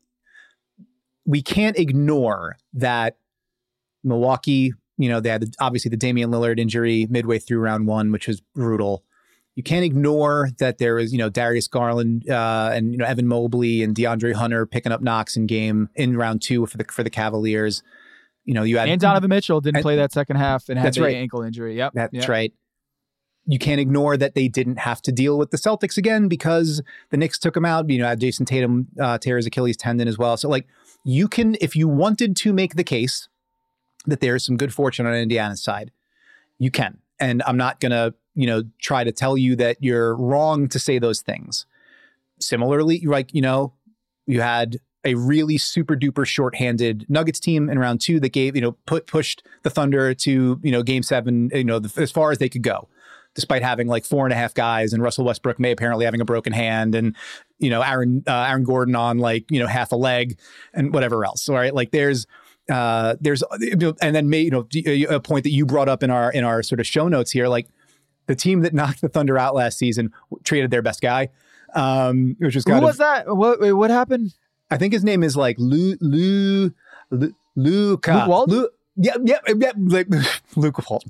we can't ignore that Milwaukee, you know, they had the, obviously the Damian Lillard injury midway through round one, which was brutal. You can't ignore that there is, you know, Darius Garland uh, and, you know, Evan Mobley and DeAndre Hunter picking up knocks in game in round two for the for the Cavaliers. You know, you had and Donovan Mitchell didn't and, play that second half and had the right. ankle injury. Yep, that's yep. right. You can't ignore that they didn't have to deal with the Celtics again because the Knicks took them out. You know, had Jason Tatum uh, tear his Achilles tendon as well. So like, you can, if you wanted to make the case that there's some good fortune on Indiana's side, you can. And I'm not going to, you know, try to tell you that you're wrong to say those things. Similarly, like, you know, you had a really super duper shorthanded Nuggets team in round two that gave, you know, put pushed the Thunder to, you know, game seven, you know, the, as far as they could go. despite having like four and a half guys, and Russell Westbrook may apparently having a broken hand, and you know Aaron uh, Aaron Gordon on like you know half a leg and whatever else. All right, like there's uh, there's and then may, you know a point that you brought up in our in our sort of show notes here, like the team that knocked the Thunder out last season traded their best guy, um, which was kind who of, was that? What wait, what happened? I think his name is like Lou Lou Lou Luka. Luke Walton? Lou, yeah, yeah, yeah, like Luke Walton.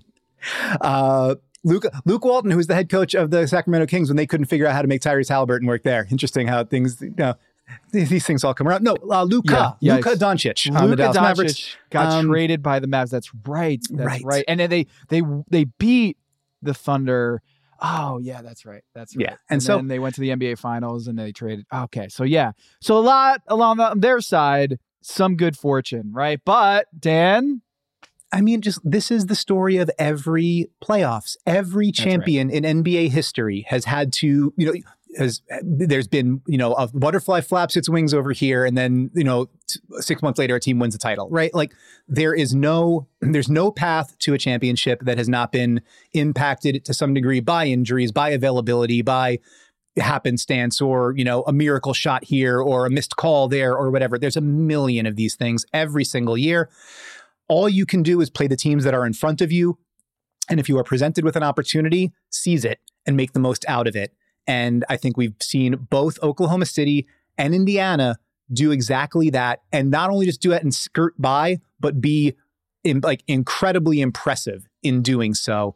Uh, Luke Luke Walton, who was the head coach of the Sacramento Kings when they couldn't figure out how to make Tyrese Halliburton work there. Interesting how things, you know, these, these things all come around. No, uh, Luka, yeah, yeah, Luka Doncic. Luka on the Dallas Doncic Mavericks. got Um, traded by the Mavs. That's right. That's right. right. And then they they they beat the Thunder. Oh yeah, that's right. That's right. Yeah, and, And, so then they went to the N B A Finals and they traded. Okay, so yeah, so a lot along the, their side, some good fortune, right? But Dan, I mean, just this is the story of every playoffs. Every champion in N B A history has had to, you know, has there's been, you know, a butterfly flaps its wings over here, and then, you know, t- six months later, a team wins the title, right? Like there is no, there's no path to a championship that has not been impacted to some degree by injuries, by availability, by happenstance, or, you know, a miracle shot here or a missed call there or whatever. There's a million of these things every single year. All you can do is play the teams that are in front of you. And if you are presented with an opportunity, seize it and make the most out of it. And I think we've seen both Oklahoma City and Indiana do exactly that. And not only just do it and skirt by, but be in, like incredibly impressive in doing so.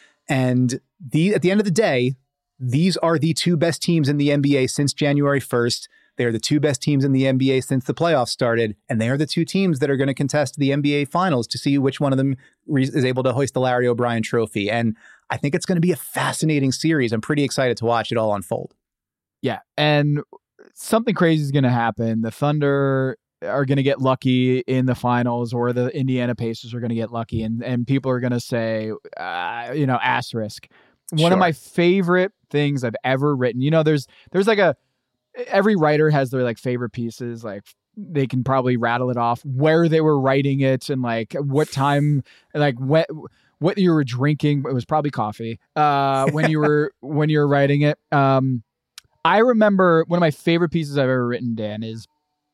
And the, at the end of the day, these are the two best teams in the N B A since January first. They're the two best teams in the N B A since the playoffs started, and they are the two teams that are going to contest the N B A Finals to see which one of them re- is able to hoist the Larry O'Brien Trophy. And I think it's going to be a fascinating series. I'm pretty excited to watch it all unfold. yeah, and something crazy is going to happen. The Thunder are going to get lucky in the finals, or the Indiana Pacers are going to get lucky, and and people are going to say, uh, you know, asterisk. One Sure. of my favorite things I've ever written. You know, there's there's like a every writer has their like favorite pieces, like they can probably rattle it off where they were writing it and like what time, like what what you were drinking. It was probably coffee uh when you were when you were writing it. um I remember one of my favorite pieces I've ever written, Dan, is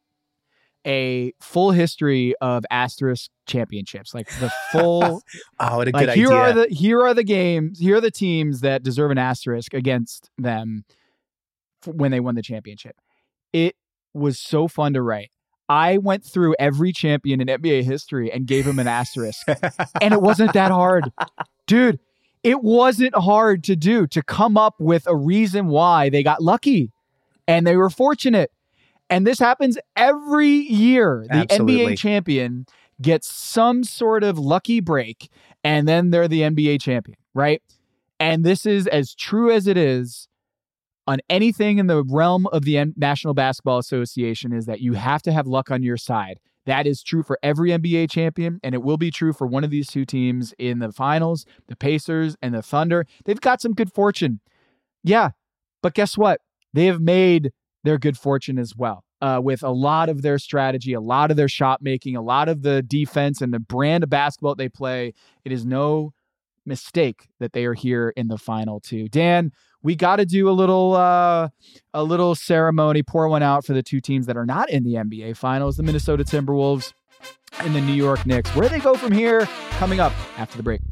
a full history of asterisk championships, like the full Oh, what a like good here idea. are the here are the games, here are the teams that deserve an asterisk against them when they won the championship. It was so fun to write. I went through every champion in N B A history and gave him an asterisk. And it wasn't that hard. Dude, it wasn't hard to do, to come up with a reason why they got lucky and they were fortunate. And this happens every year. The Absolutely. N B A champion gets some sort of lucky break, and then they're the N B A champion, right? And this is as true as it is on anything in the realm of the N- National Basketball Association, is that you have to have luck on your side. That is true for every N B A champion, and it will be true for one of these two teams in the finals, the Pacers and the Thunder. They've got some good fortune. Yeah, but guess what? They have made their good fortune as well, uh, with a lot of their strategy, a lot of their shot making, a lot of the defense and the brand of basketball they play. It is no mistake that they are here in the final two. Dan, we got to do a little uh, a little ceremony, pour one out for the two teams that are not in the N B A Finals, the Minnesota Timberwolves and the New York Knicks. Where they go from here, coming up after the break.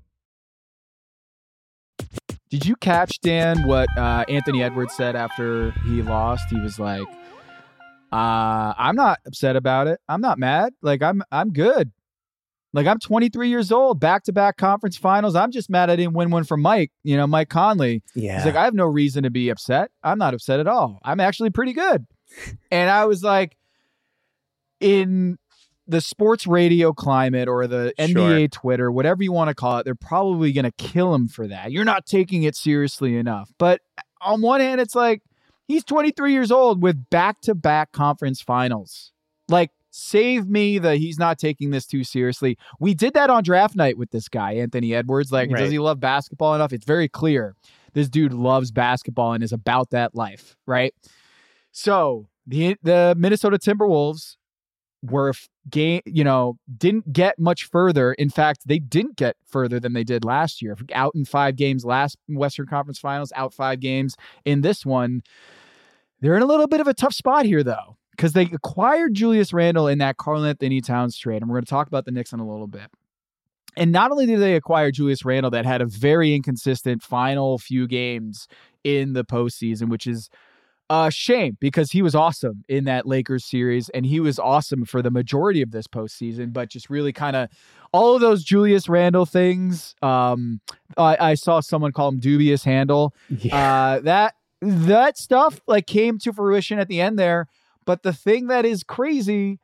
Did you catch, Dan, what uh, Anthony Edwards said after he lost? He was like, uh, I'm not upset about it. I'm not mad. Like, I'm I'm good. Like, I'm twenty-three years old, back-to-back conference finals. I'm just mad I didn't win one from Mike, you know, Mike Conley. Yeah. He's like, I have no reason to be upset. I'm not upset at all. I'm actually pretty good. And I was like, in the sports radio climate or the N B A Sure. Twitter, whatever you want to call it, they're probably going to kill him for that. You're not taking it seriously enough. But on one hand, it's like, he's twenty-three years old with back-to-back conference finals. Like, save me that he's not taking this too seriously. We did that on draft night with this guy, Anthony Edwards. Like, Right. does he love basketball enough? It's very clear. This dude loves basketball and is about that life, right? So the the Minnesota Timberwolves were game, you know, didn't get much further. In fact, they didn't get further than they did last year. Out in five games last Western Conference Finals, out five games in this one. They're in a little bit of a tough spot here, though, because they acquired Julius Randle in that Karl-Anthony Towns trade, and we're going to talk about the Knicks in a little bit. And not only did they acquire Julius Randle, that had a very inconsistent final few games in the postseason, which is a shame because he was awesome in that Lakers series and he was awesome for the majority of this postseason, but just really kind of all of those Julius Randle things. Um, I, I saw someone call him dubious handle. Yeah. Uh, that, that stuff like came to fruition at the end there. But the thing that is crazy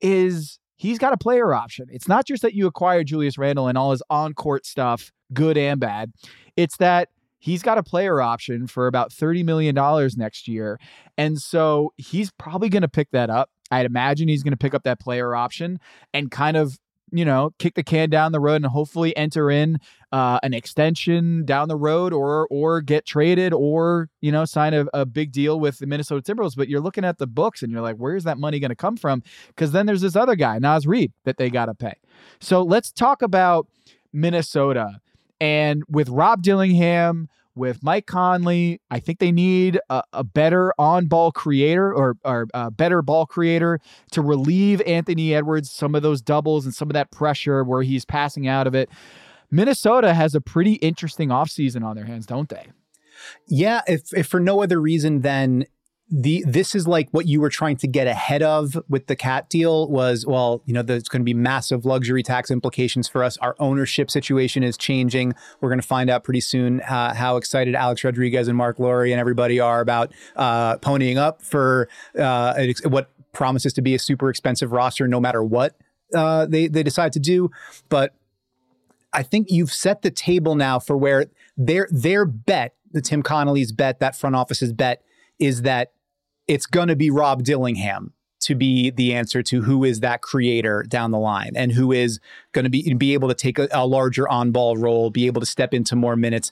is he's got a player option. It's not just that you acquire Julius Randle and all his on-court stuff, good and bad. It's that he's got a player option for about thirty million dollars next year. And so he's probably going to pick that up. I'd imagine he's going to pick up that player option and kind of, you know, kick the can down the road and hopefully enter in uh, an extension down the road or or get traded or, you know, sign a, a big deal with the Minnesota Timberwolves. But you're looking at the books and you're like, where's that money going to come from? Because then there's this other guy, Naz Reid, that they got to pay. So let's talk about Minnesota. And with Rob Dillingham, with Mike Conley, I think they need a, a better on-ball creator or, or a better ball creator to relieve Anthony Edwards some of those doubles and some of that pressure where he's passing out of it. Minnesota has a pretty interesting offseason on their hands, don't they? Yeah, if, if for no other reason than the this is like what you were trying to get ahead of with the Cat deal was, well, you know, there's going to be massive luxury tax implications for us. Our ownership situation is changing. We're going to find out pretty soon uh, how excited Alex Rodriguez and Mark Lowry and everybody are about uh, ponying up for uh, what promises to be a super expensive roster no matter what uh, they, they decide to do. But I think you've set the table now for where their their bet, the Tim Connolly's bet, that front office's bet, is that it's going to be Rob Dillingham to be the answer to who is that creator down the line and who is going to be, be able to take a, a larger on-ball role, be able to step into more minutes.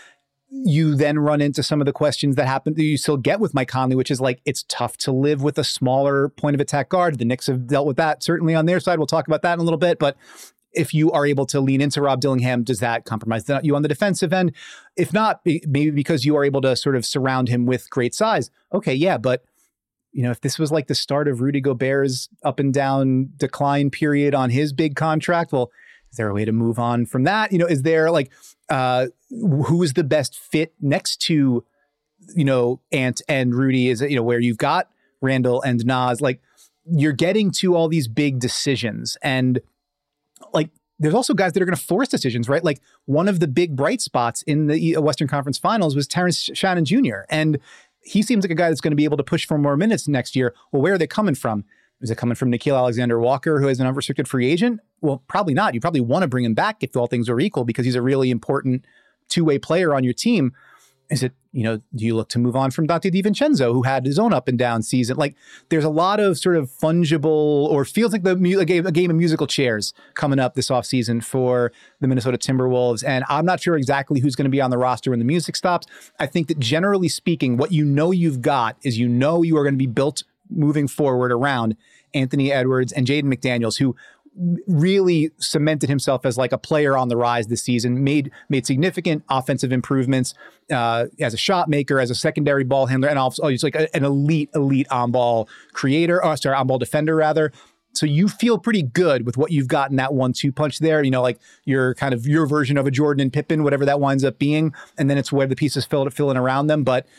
You then run into some of the questions that happen that you still get with Mike Conley, which is like, it's tough to live with a smaller point of attack guard. The Knicks have dealt with that certainly on their side. We'll talk about that in a little bit, but if you are able to lean into Rob Dillingham, does that compromise you on the defensive end? If not, maybe because you are able to sort of surround him with great size. Okay, yeah, but you know, if this was like the start of Rudy Gobert's up and down decline period on his big contract, well, is there a way to move on from that? You know, is there like uh, who is the best fit next to, you know, Ant and Rudy? Is it, you know, where you've got Randall and Naz? Like you're getting to all these big decisions and. Like, there's also guys that are going to force decisions, right? Like, one of the big bright spots in the Western Conference Finals was Terrence Shannon Junior And he seems like a guy that's going to be able to push for more minutes next year. Well, where are they coming from? Is it coming from Nickeil Alexander-Walker, who is an unrestricted free agent? Well, probably not. You probably want to bring him back if all things are equal because he's a really important two-way player on your team. Is it, you know, do you look to move on from Dante DiVincenzo, who had his own up and down season? Like, there's a lot of sort of fungible, or feels like the a game, a game of musical chairs coming up this offseason for the Minnesota Timberwolves. And I'm not sure exactly who's going to be on the roster when the music stops. I think that generally speaking, what you know you've got is you know you are going to be built moving forward around Anthony Edwards and Jaden McDaniels, who really cemented himself as like a player on the rise this season, made made significant offensive improvements uh, as a shot maker, as a secondary ball handler, and also he's like a, an elite, elite on-ball creator, or sorry, on-ball defender rather. So you feel pretty good with what you've got in that one two punch there, you know, like your kind of your version of a Jordan and Pippen, whatever that winds up being. And then it's where the pieces fill, fill in around them. But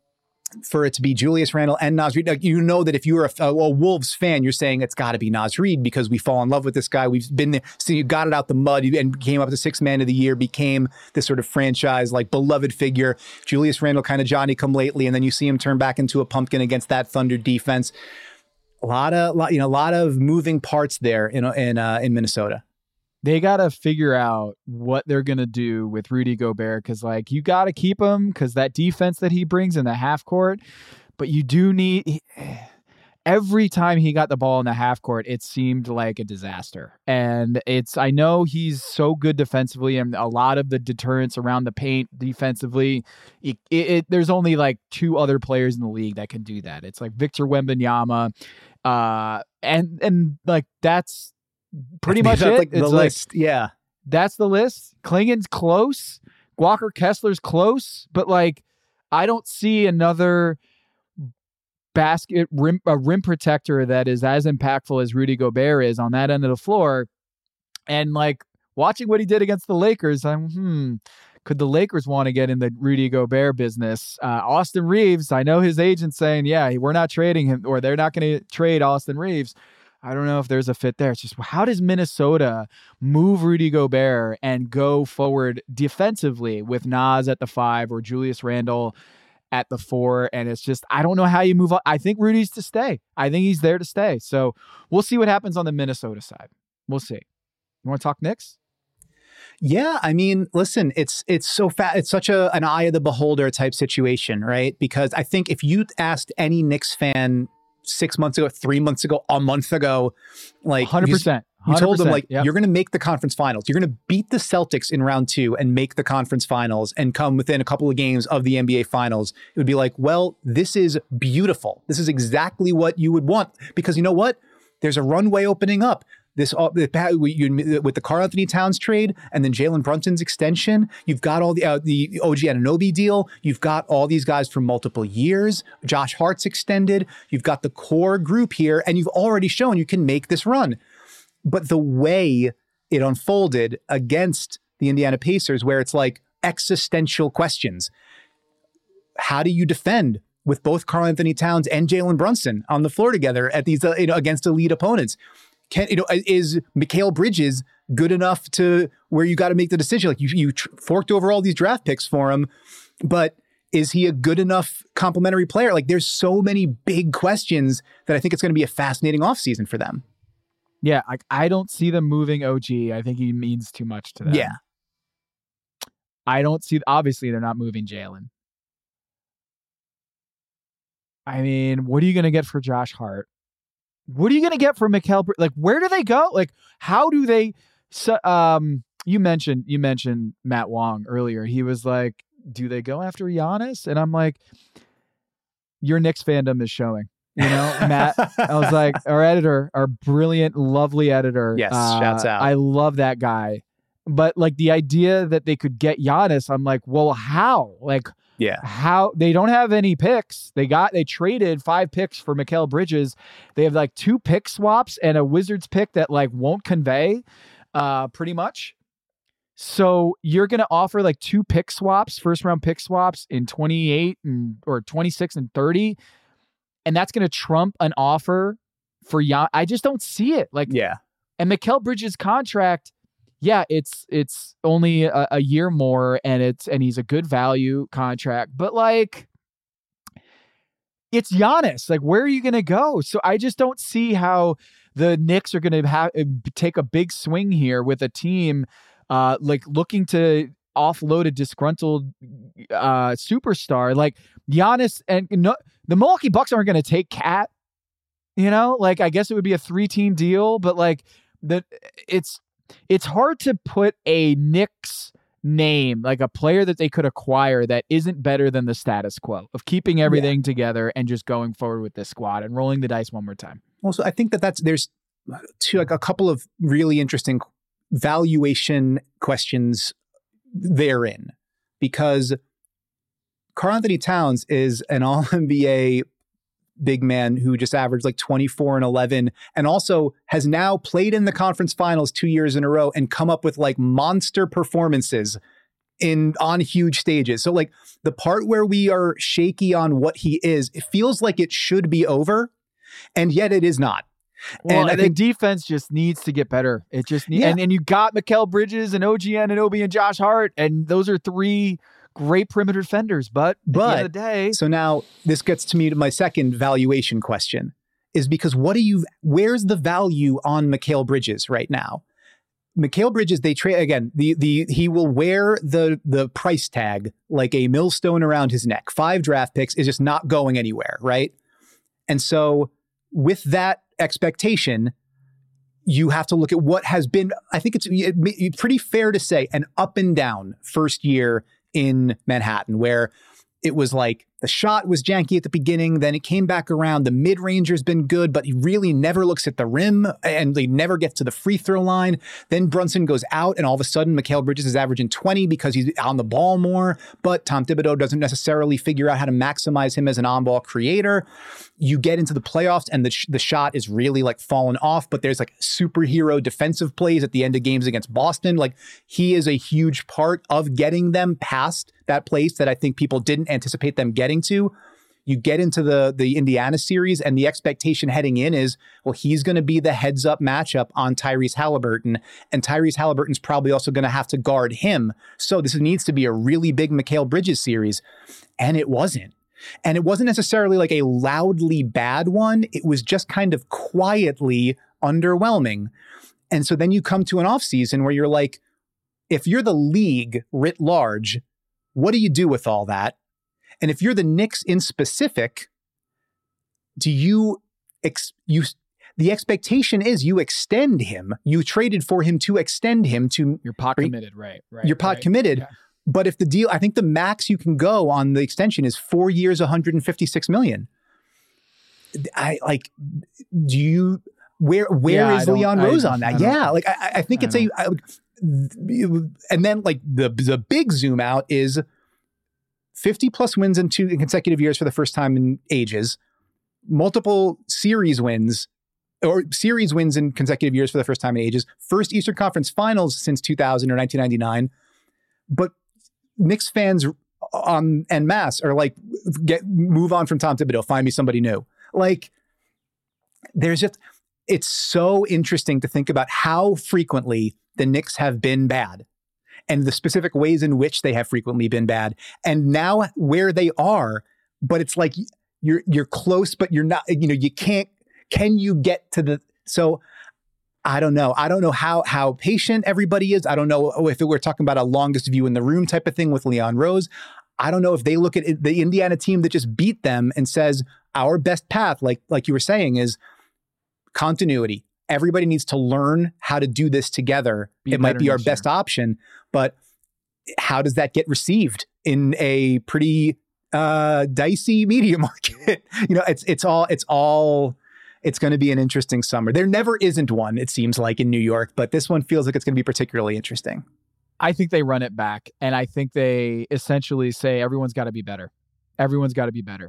for it to be Julius Randle and Naz Reid, like, you know that if you're a, a, a Wolves fan, you're saying it's got to be Naz Reid because we fall in love with this guy. We've been there. So you got it out the mud and came up to sixth man of the year, became this sort of franchise, like beloved figure. Julius Randle kind of Johnny come lately. And then you see him turn back into a pumpkin against that Thunder defense. A lot of, lot, you know, a lot of moving parts there in, in, uh, in Minnesota. They got to figure out what they're going to do with Rudy Gobert because, like, you got to keep him because that defense that he brings in the half court, but you do need... Every time he got the ball in the half court, it seemed like a disaster. And it's, I know he's so good defensively and a lot of the deterrence around the paint defensively, it, it, it, there's only like two other players in the league that can do that. It's like Victor Wembanyama, uh, and and like that's pretty That's much it. like the It's list. like, Yeah. that's the list. Klingen's close. Walker Kessler's close, but like I don't see another basket rim a rim protector that is as impactful as Rudy Gobert is on that end of the floor. And like watching what he did against the Lakers, I'm hmm, could the Lakers want to get in the Rudy Gobert business? Uh, Austin Reeves, I know his agent saying, yeah, we're not trading him, or they're not going to trade Austin Reeves. I don't know if there's a fit there. It's just, how does Minnesota move Rudy Gobert and go forward defensively with Nas at the five or Julius Randle at the four? And it's just, I don't know how you move on. I think Rudy's to stay. I think he's there to stay. So we'll see what happens on the Minnesota side. We'll see. You want to talk Knicks? Yeah, I mean, listen, it's it's so fat. It's such a an eye of the beholder type situation, right? Because I think if you asked any Knicks fan six months ago, three months ago, a month ago, like one hundred percent. You told them, like, yep. you're going to make the conference finals. You're going to beat the Celtics in round two and make the conference finals and come within a couple of games of the N B A finals. It would be like, well, this is beautiful. This is exactly what you would want. Because you know what? There's a runway opening up. This uh, with the Karl-Anthony Towns trade and then Jalen Brunson's extension, you've got all the uh, the O G Anunoby deal. You've got all these guys for multiple years. Josh Hart's extended. You've got the core group here, and you've already shown you can make this run. But the way it unfolded against the Indiana Pacers, where it's like existential questions. How do you defend with both Karl-Anthony Towns and Jalen Brunson on the floor together at these uh, you know, against elite opponents? Can, you know, is Mikal Bridges good enough to where you got to make the decision? Like you, you tr- forked over all these draft picks for him, but is he a good enough complementary player? Like there's so many big questions that I think it's going to be a fascinating offseason for them. Yeah, like I don't see them moving O G. I think he means too much to them. Yeah. I don't see, obviously they're not moving Jalen. I mean, what are you going to get for Josh Hart? What are you going to get for Mikal? Like, where do they go? Like, how do they? So, um, you mentioned you mentioned Matt Wong earlier. He was like, "Do they go after Giannis?" And I'm like, "Your Knicks fandom is showing." You know, Matt. I was like, our editor, our brilliant, lovely editor. Yes, uh, shouts out. I love that guy. But like the idea that they could get Giannis, I'm like, well, how? Like. Yeah. How they don't have any picks. They got they traded five picks for Mikal Bridges. They have like two pick swaps and a Wizards pick that like won't convey uh pretty much. So you're gonna offer like two pick swaps, first round pick swaps in twenty-eight and or twenty-six and thirty, and that's gonna trump an offer for Jan. I just don't see it. Like yeah. And Mikal Bridges' contract. Yeah, it's it's only a, a year more, and it's and he's a good value contract. But like, it's Giannis. Like, where are you going to go? So I just don't see how the Knicks are going to have take a big swing here with a team uh, like looking to offload a disgruntled uh, superstar like Giannis. And no, the Milwaukee Bucks aren't going to take Cat. You know, like I guess it would be a three team deal, but like the it's. It's hard to put a Knicks name, like a player that they could acquire that isn't better than the status quo of keeping everything yeah. together and just going forward with this squad and rolling the dice one more time. Also, I think that that's there's two, like a couple of really interesting valuation questions therein, because Karl-Anthony Towns is an all N B A big man who just averaged like twenty-four and eleven and also has now played in the conference finals two years in a row and come up with like monster performances in on huge stages. So like the part where we are shaky on what he is, it feels like it should be over, and yet it is not. Well, and I the think defense just needs to get better. It just needs, yeah. and, and you got Mikal Bridges and O G Anunoby and Josh Hart, and those are three great perimeter defenders, but, but at the end of the day. So now this gets to me to my second valuation question is because what do you, where's the value on Mikal Bridges right now? Mikal Bridges, they trade again, the, the, he will wear the, the price tag like a millstone around his neck. Five draft picks is just not going anywhere. Right. And so with that expectation, you have to look at what has been, I think it's pretty fair to say, an up and down first year in Manhattan, where it was like the shot was janky at the beginning, then it came back around. The mid-ranger's been good, but he really never looks at the rim and he never gets to the free throw line. Then Brunson goes out and all of a sudden Mikal Bridges is averaging twenty because he's on the ball more, but Tom Thibodeau doesn't necessarily figure out how to maximize him as an on-ball creator. You get into the playoffs and the, sh- the shot is really like fallen off, but there's like superhero defensive plays at the end of games against Boston. Like he is a huge part of getting them past that place that I think people didn't anticipate them getting to. You get into the, the Indiana series and the expectation heading in is, well, he's going to be the heads up matchup on Tyrese Halliburton. And Tyrese Halliburton's probably also going to have to guard him. So this needs to be a really big Mikal Bridges series. And it wasn't. And it wasn't necessarily like a loudly bad one. It was just kind of quietly underwhelming. And so then you come to an offseason where you're like, if you're the league writ large, what do you do with all that? And if you're the Knicks in specific, do you, ex- you, the expectation is you extend him. You traded for him to extend him to. You're pot committed, right? Right. You're pot right. committed. Yeah. But if the deal, I think the max you can go on the extension is four years, one hundred fifty-six million. I like, do you, where, where yeah, is Leon I, Rose on that? Yeah. Like, I, I think I it's a, I, and then like the, the big zoom out is fifty plus wins in two consecutive years for the first time in ages, multiple series wins or series wins in consecutive years for the first time in ages, first Eastern Conference Finals since two thousand or nineteen ninety-nine. But Knicks fans on en masse are like, get move on from Tom Thibodeau, find me somebody new. Like, there's just, it's so interesting to think about how frequently the Knicks have been bad and the specific ways in which they have frequently been bad. And now where they are, but it's like you're you're close, but you're not, you know, you can't, can you get to the, so I don't know. I don't know how how patient everybody is. I don't know if we're talking about a longest view in the room type of thing with Leon Rose. I don't know if they look at it, the Indiana team that just beat them and says, our best path, like like you were saying, is continuity. Everybody needs to learn how to do this together. Be it might be our best year. option, but how does that get received in a pretty uh, dicey media market? You know, it's it's all it's all. It's going to be an interesting summer. There never isn't one, it seems like, in New York, but this one feels like it's going to be particularly interesting. I think they run it back, and I think they essentially say everyone's got to be better. Everyone's got to be better.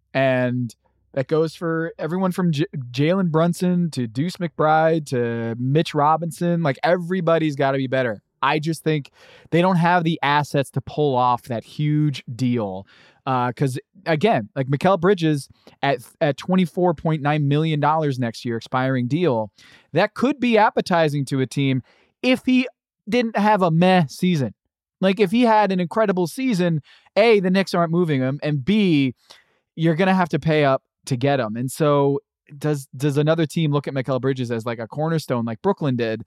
And that goes for everyone from J- Jalen Brunson to Deuce McBride to Mitch Robinson. Like, everybody's got to be better. I just think they don't have the assets to pull off that huge deal. Because, uh, again, like Mikal Bridges at at twenty-four point nine million dollars next year, expiring deal, that could be appetizing to a team if he didn't have a meh season. Like, if he had an incredible season, A, the Knicks aren't moving him, and B, you're going to have to pay up to get him. And so does does another team look at Mikal Bridges as like a cornerstone like Brooklyn did?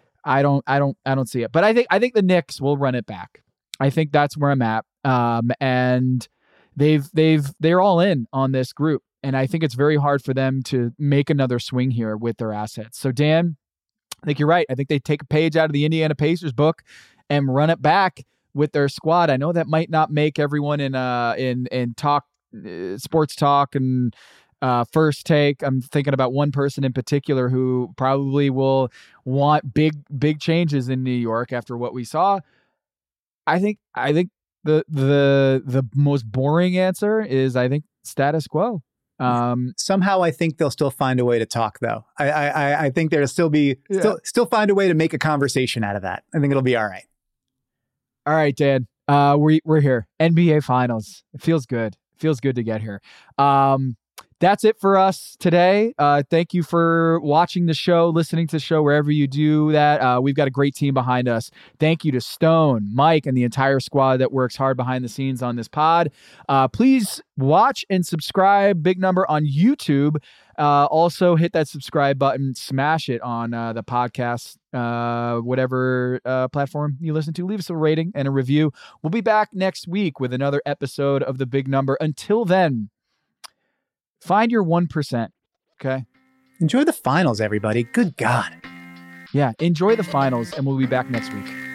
I don't, I don't, I don't see it. But I think, I think the Knicks will run it back. I think that's where I'm at. Um, and they've, they've, they're all in on this group. And I think it's very hard for them to make another swing here with their assets. So Dan, I think you're right. I think they take a page out of the Indiana Pacers book and run it back with their squad. I know that might not make everyone in, uh, in, in talk, uh, sports talk and, Uh, first take. I'm thinking about one person in particular who probably will want big, big changes in New York after what we saw. I think, I think the, the, the most boring answer is I think status quo. Um, Somehow I think they'll still find a way to talk though. I, I, I think there'll still be, yeah. still, still find a way to make a conversation out of that. I think it'll be all right. All right, Dan, uh, we, we're here. N B A finals. It feels good. It feels good to get here. Um, That's it for us today. Uh, thank you for watching the show, listening to the show, wherever you do that. Uh, we've got a great team behind us. Thank you to Stone, Mike, and the entire squad that works hard behind the scenes on this pod. Uh, please watch and subscribe, Big Number, on YouTube. Uh, also, hit that subscribe button, smash it on uh, the podcast, uh, whatever uh, platform you listen to. Leave us a rating and a review. We'll be back next week with another episode of The Big Number. Until then, find your one percent, okay? Enjoy the finals, everybody. Good God. Yeah, enjoy the finals, and we'll be back next week.